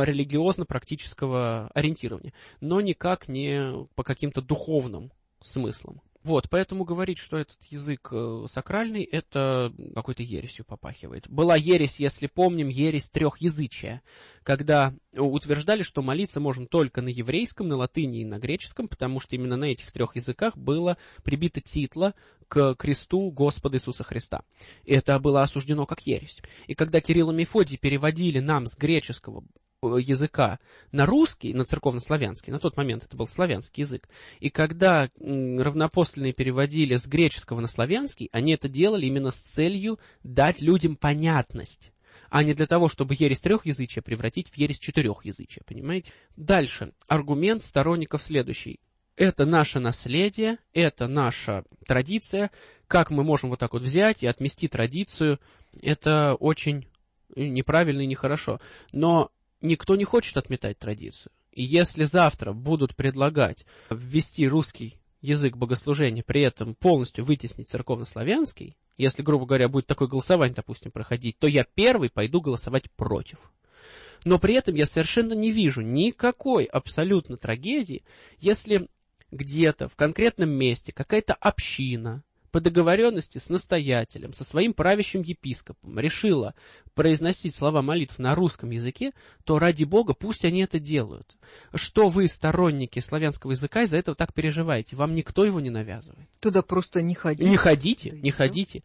религиозно-практического ориентирования, но никак не по каким-то духовным смыслам. Вот, поэтому говорить, что этот язык сакральный, это какой-то ересью попахивает. Была ересь, если помним, ересь трехязычия, когда утверждали, что молиться можно только на еврейском, на латыни и на греческом, потому что именно на этих трех языках было прибито титла к кресту Господа Иисуса Христа. И это было осуждено как ересь. И когда Кирилл и Мефодий переводили нам с греческого языка на русский, на церковнославянский, на тот момент это был славянский язык, и когда равнопостольные переводили с греческого на славянский, они это делали именно с целью дать людям понятность, а не для того, чтобы ересь трехязычия превратить в ересь четырехязычия, понимаете? Дальше, аргумент сторонников следующий. Это наше наследие, это наша традиция, как мы можем вот так вот взять и отмести традицию, это очень неправильно и нехорошо, но никто не хочет отметать традицию. И если завтра будут предлагать ввести русский язык богослужения, при этом полностью вытеснить церковнославянский, если, грубо говоря, будет такое голосование, допустим, проходить, то я первый пойду голосовать против. Но при этом я совершенно не вижу никакой абсолютно трагедии, если где-то в конкретном месте какая-то община по договоренности с настоятелем, со своим правящим епископом решила произносить слова молитв на русском языке, то ради Бога пусть они это делают. Что вы, сторонники славянского языка, из-за этого так переживаете? Вам никто его не навязывает. Туда просто не ходите. Не ходите, не ходите.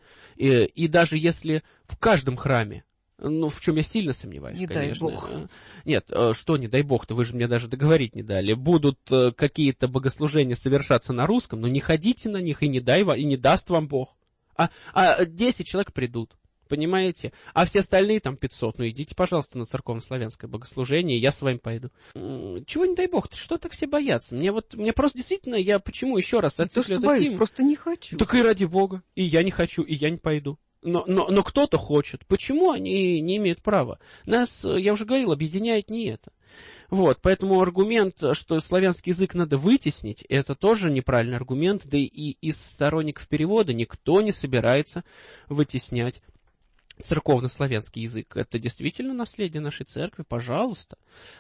И даже если в каждом храме, ну, в чем я сильно сомневаюсь, не конечно. дай Бог. Нет, что не дай Бог-то, вы же мне даже договорить не дали. Будут какие-то богослужения совершаться на русском, но не ходите на них и не даст вам Бог. А 10 человек придут, понимаете? А все остальные, там 500, ну идите, пожалуйста, на церковно-славянское богослужение, я с вами пойду. Чего не дай Бог-то, что так все боятся? Мне просто действительно, я почему еще раз отцеплю эту тему? Просто не хочу. Так и ради Бога, и я не хочу, и я не пойду. Но кто-то хочет. Почему они не имеют права? Нас, я уже говорил, объединяет не это. Вот, поэтому аргумент, что славянский язык надо вытеснить, это тоже неправильный аргумент, да и из сторонников перевода никто не собирается вытеснять церковно-славянский язык. Это действительно наследие нашей церкви, пожалуйста.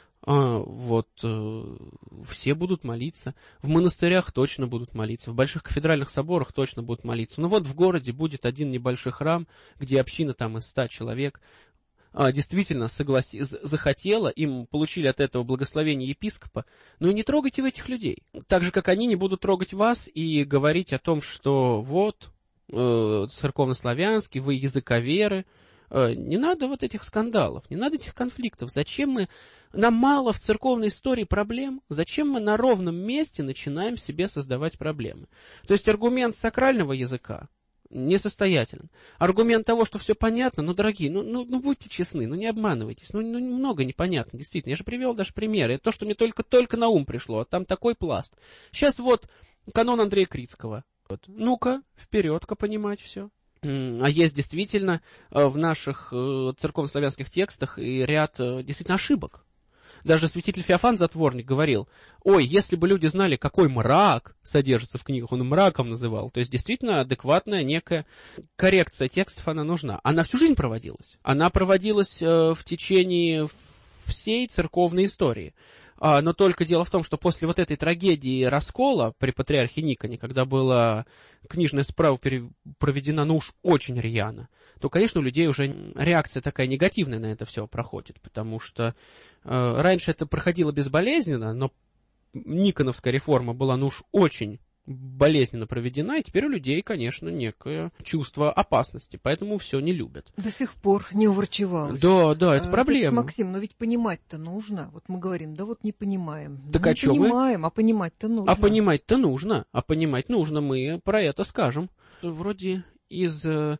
Все будут молиться, в монастырях точно будут молиться, в больших кафедральных соборах точно будут молиться. Но вот в городе будет один небольшой храм, где община там из 100 человек действительно захотела, им получили от этого благословение епископа, но и не трогайте вы этих людей. Так же, как они не будут трогать вас и говорить о том, что вот, церковнославянский, вы языковеры. Не надо вот этих скандалов, не надо этих конфликтов. Нам мало в церковной истории проблем, зачем мы на ровном месте начинаем себе создавать проблемы? То есть аргумент сакрального языка несостоятелен. Аргумент того, что все понятно, дорогие, будьте честны, не обманывайтесь, много непонятно, действительно. Я же привел даже примеры, это то, что мне только на ум пришло, а там такой пласт. Сейчас вот канон Андрея Крицкого. Вот. Ну-ка, вперед-ка понимать все. А есть действительно в наших церковно-славянских текстах и ряд действительно ошибок. Даже святитель Феофан Затворник говорил, если бы люди знали, какой мрак содержится в книгах, он мраком называл. То есть действительно адекватная некая коррекция текстов, она нужна. Она всю жизнь проводилась. Она проводилась в течение всей церковной истории. Но только дело в том, что после вот этой трагедии раскола при патриархе Никоне, когда была книжная справа проведена, уж очень рьяно, то, конечно, у людей уже реакция такая негативная на это все проходит, потому что раньше это проходило безболезненно, но Никоновская реформа была, уж очень болезненно проведена, и теперь у людей, конечно, некое чувство опасности, поэтому все не любят. До сих пор не уврачевалось. Да, это проблема. Максим, но ведь понимать-то нужно. Вот мы говорим, не понимаем. Так не понимаем, а понимать-то нужно. А понимать нужно, мы про это скажем. Вроде из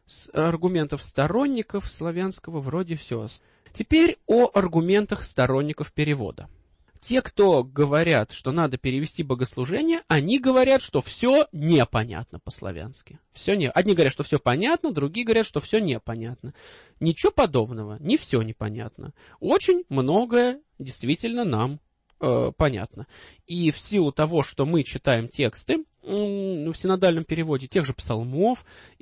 аргументов сторонников славянского вроде все. Теперь о аргументах сторонников перевода. Те, кто говорят, что надо перевести богослужение, они говорят, что все непонятно по-славянски. Одни говорят, что все понятно, другие говорят, что все непонятно. Ничего подобного, не все непонятно. Очень многое действительно нам понятно. И в силу того, что мы читаем тексты в синодальном переводе тех же псалмов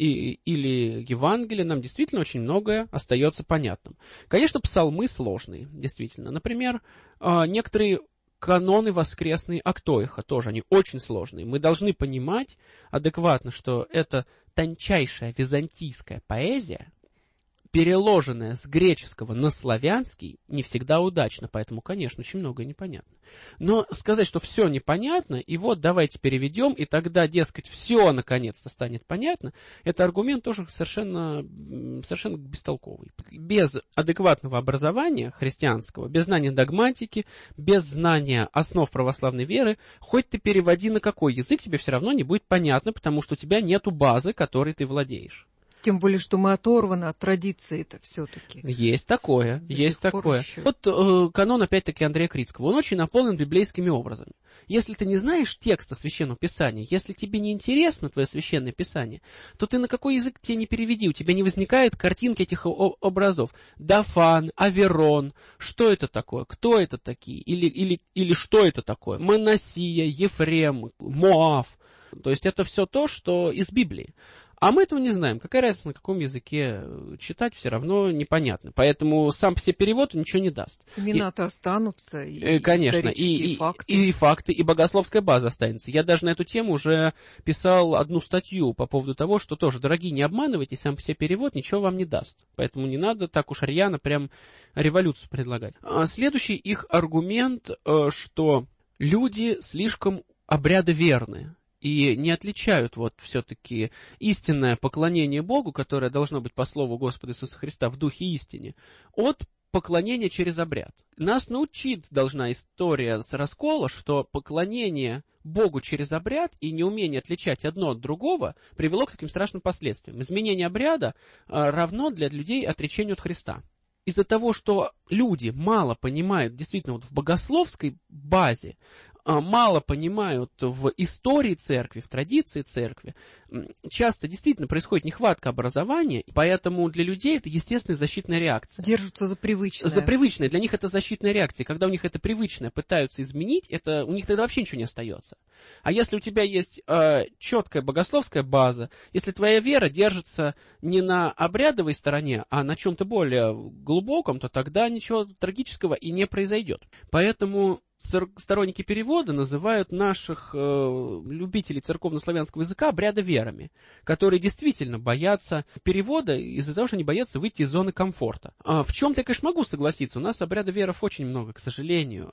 или Евангелия, нам действительно очень многое остается понятным. Конечно, псалмы сложные, действительно. Например, некоторые каноны воскресные Актоиха тоже, они очень сложные. Мы должны понимать адекватно, что это тончайшая византийская поэзия, переложенная с греческого на славянский, не всегда удачно, поэтому, конечно, очень многое непонятно. Но сказать, что все непонятно, и вот давайте переведем, и тогда, дескать, все наконец-то станет понятно, это аргумент тоже совершенно бестолковый. Без адекватного образования христианского, без знания догматики, без знания основ православной веры, хоть ты переводи на какой язык, тебе все равно не будет понятно, потому что у тебя нету базы, которой ты владеешь. Тем более, что мы оторваны от традиции-то все-таки. Есть такое, есть такое. Еще. Вот канон, опять-таки, Андрея Крицкого, он очень наполнен библейскими образами. Если ты не знаешь текста Священного Писания, если тебе не интересно твое Священное Писание, то ты на какой язык тебе не переведи, у тебя не возникает картинки этих образов. Дафан, Аверон, что это такое, кто это такие, или что это такое, Манассия, Ефрем, Моав. То есть это все то, что из Библии. А мы этого не знаем. Какая разница, на каком языке читать, все равно непонятно. Поэтому сам по себе перевод ничего не даст. Имена-то останутся, и конечно, исторические факты. И факты, и богословская база останется. Я даже на эту тему уже писал одну статью по поводу того, что тоже, дорогие, не обманывайте, сам по себе перевод ничего вам не даст. Поэтому не надо так уж рьяно прям революцию предлагать. Следующий их аргумент, что люди слишком обрядоверны. И не отличают вот все-таки истинное поклонение Богу, которое должно быть по слову Господа Иисуса Христа в духе истине, от поклонения через обряд. Нас научить должна история с раскола, что поклонение Богу через обряд и неумение отличать одно от другого привело к таким страшным последствиям. Изменение обряда равно для людей отречению от Христа. Из-за того, что люди мало понимают действительно вот в богословской базе, мало понимают в истории церкви, в традиции церкви, часто действительно происходит нехватка образования, поэтому для людей это естественная защитная реакция. Держатся за привычное. За привычное. Для них это защитная реакция. Когда у них это привычное пытаются изменить, у них тогда вообще ничего не остается. А если у тебя есть четкая богословская база, если твоя вера держится не на обрядовой стороне, а на чем-то более глубоком, то тогда ничего трагического и не произойдет. Поэтому сторонники перевода называют наших любителей церковно-славянского языка обрядоверами, которые действительно боятся перевода из-за того, что они боятся выйти из зоны комфорта. В чем-то я, конечно, могу согласиться. У нас обрядоверов очень много, к сожалению,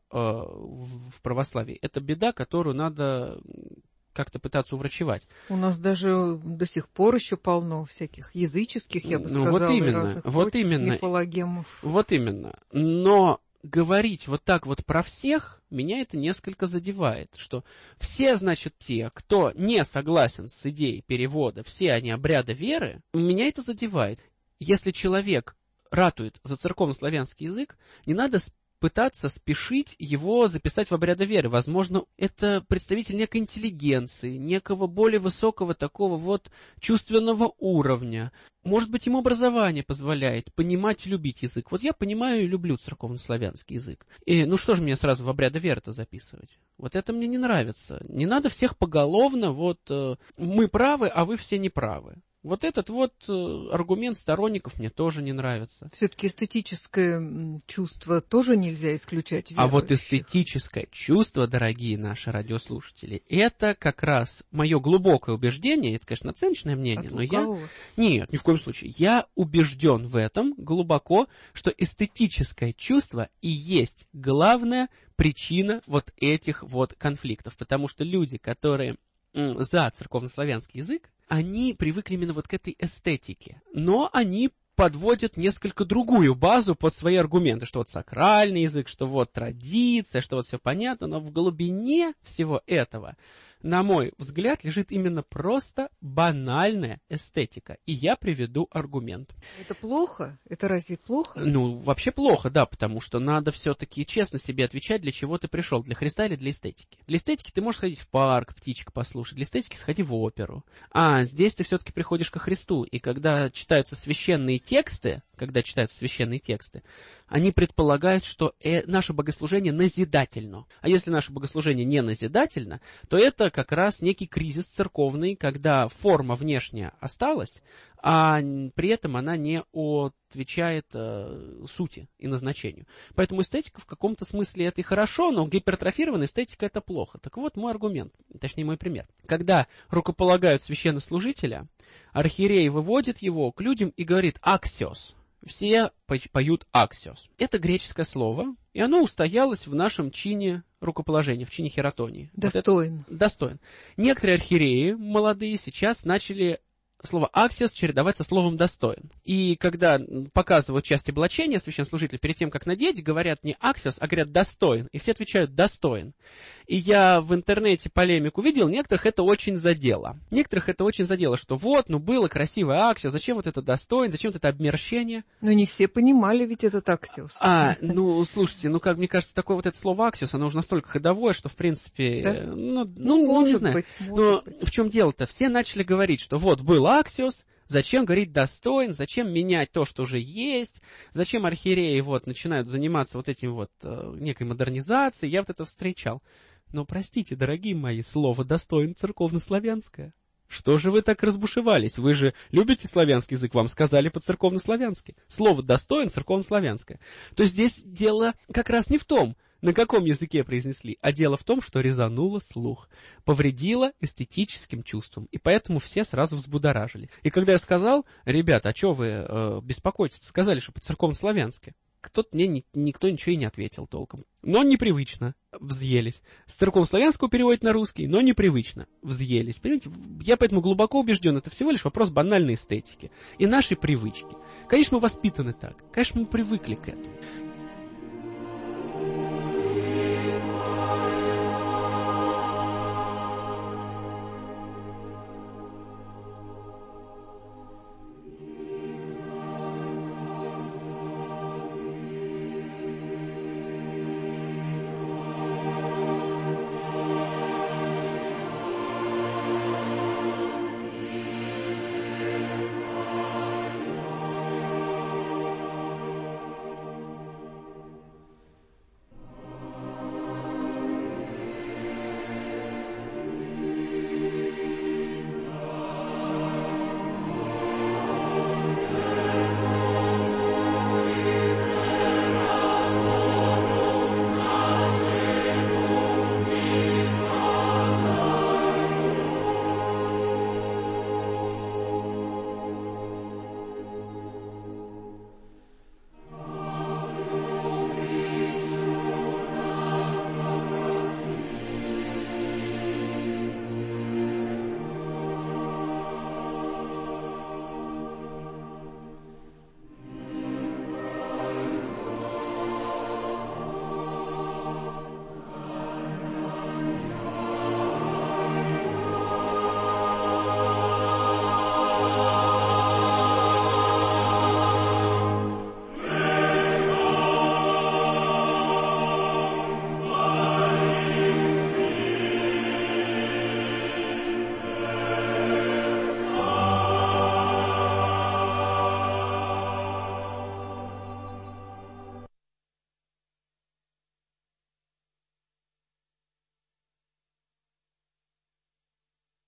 в православии. Это беда, которую надо как-то пытаться уврачевать. У нас даже до сих пор еще полно всяких языческих, я бы сказала, вот именно, и разных мифологемов. Вот именно. Но говорить вот так вот про всех, меня это несколько задевает, что все, значит, те, кто не согласен с идеей перевода, все они обряда веры, меня это задевает. Если человек ратует за церковно-славянский язык, не надо пытаться спешить его записать в обряда веры. Возможно, это представитель некой интеллигенции, некого более высокого такого вот чувственного уровня. Может быть, ему образование позволяет понимать и любить язык. Вот я понимаю и люблю церковно-славянский язык. И ну что же мне сразу в обряда веры-то записывать? Вот это мне не нравится. Не надо всех поголовно, вот мы правы, а вы все неправы. Вот этот вот аргумент сторонников мне тоже не нравится. Все-таки эстетическое чувство тоже нельзя исключать верующих. А вот эстетическое чувство, дорогие наши радиослушатели, это как раз мое глубокое убеждение, это, конечно, оценочное мнение, но Нет, ни в коем случае. Я убежден в этом глубоко, что эстетическое чувство и есть главная причина вот этих вот конфликтов. Потому что люди, которые за церковно-славянский язык, они привыкли именно вот к этой эстетике. Но они подводят несколько другую базу под свои аргументы, что вот сакральный язык, что вот традиция, что вот все понятно, но в глубине всего этого, на мой взгляд, лежит именно просто банальная эстетика. И я приведу аргумент. Это плохо? Это разве плохо? Ну, вообще плохо, да, потому что надо все-таки честно себе отвечать, для чего ты пришел, для Христа или для эстетики. Для эстетики ты можешь ходить в парк, птичек послушать, для эстетики сходи в оперу. А здесь ты все-таки приходишь ко Христу, и когда читаются священные тексты, они предполагают, что наше богослужение назидательно. А если наше богослужение не назидательно, то это как раз некий кризис церковный, когда форма внешняя осталась, а при этом она не отвечает сути и назначению. Поэтому эстетика в каком-то смысле это и хорошо, но гипертрофированная эстетика это плохо. Так вот мой аргумент, точнее мой пример. Когда рукополагают священнослужителя, архиерей выводит его к людям и говорит «аксиос». Все поют «аксиос». Это греческое слово, и оно устоялось в нашем чине рукоположения, в чине хератонии. Достоин. Вот достоин. Некоторые архиереи молодые сейчас начали слово «аксиос» чередовать со словом «достоин». И когда показывают часть облачения священнослужителя, перед тем, как надеть, говорят не «аксиос», а говорят «достоин». И все отвечают «достоин». И я в интернете полемику видел, некоторых это очень задело. Что вот, было красивое «аксиос», зачем вот это «достоин», зачем вот это обмерщение? Но не все понимали ведь этот «аксиос». Слушайте, как мне кажется, такое вот это слово «аксиос», оно уже настолько ходовое, что в принципе, да? не знаю. Но в чем дело-то? Все начали говорить, что вот был «аксиос», зачем говорить «достоин», зачем менять то, что уже есть, зачем архиереи начинают заниматься этим некой модернизацией, я это встречал. Но, простите, дорогие мои, слово «достоин» церковнославянское. Что же вы так разбушевались? Вы же любите славянский язык, вам сказали по-церковнославянски. Слово «достоин» церковнославянское. То есть здесь дело как раз не в том, на каком языке произнесли, а дело в том, что резануло слух, повредило эстетическим чувствам, и поэтому все сразу взбудоражились. И когда я сказал, ребята, а что вы беспокоитесь? Сказали, что по-церковнославянски. Никто ничего и не ответил толком. Но непривычно. Взъелись. С церковнославянского переводить на русский, но непривычно. Взъелись. Понимаете, я поэтому глубоко убежден, это всего лишь вопрос банальной эстетики и нашей привычки. Конечно, мы воспитаны так. Конечно, мы привыкли к этому.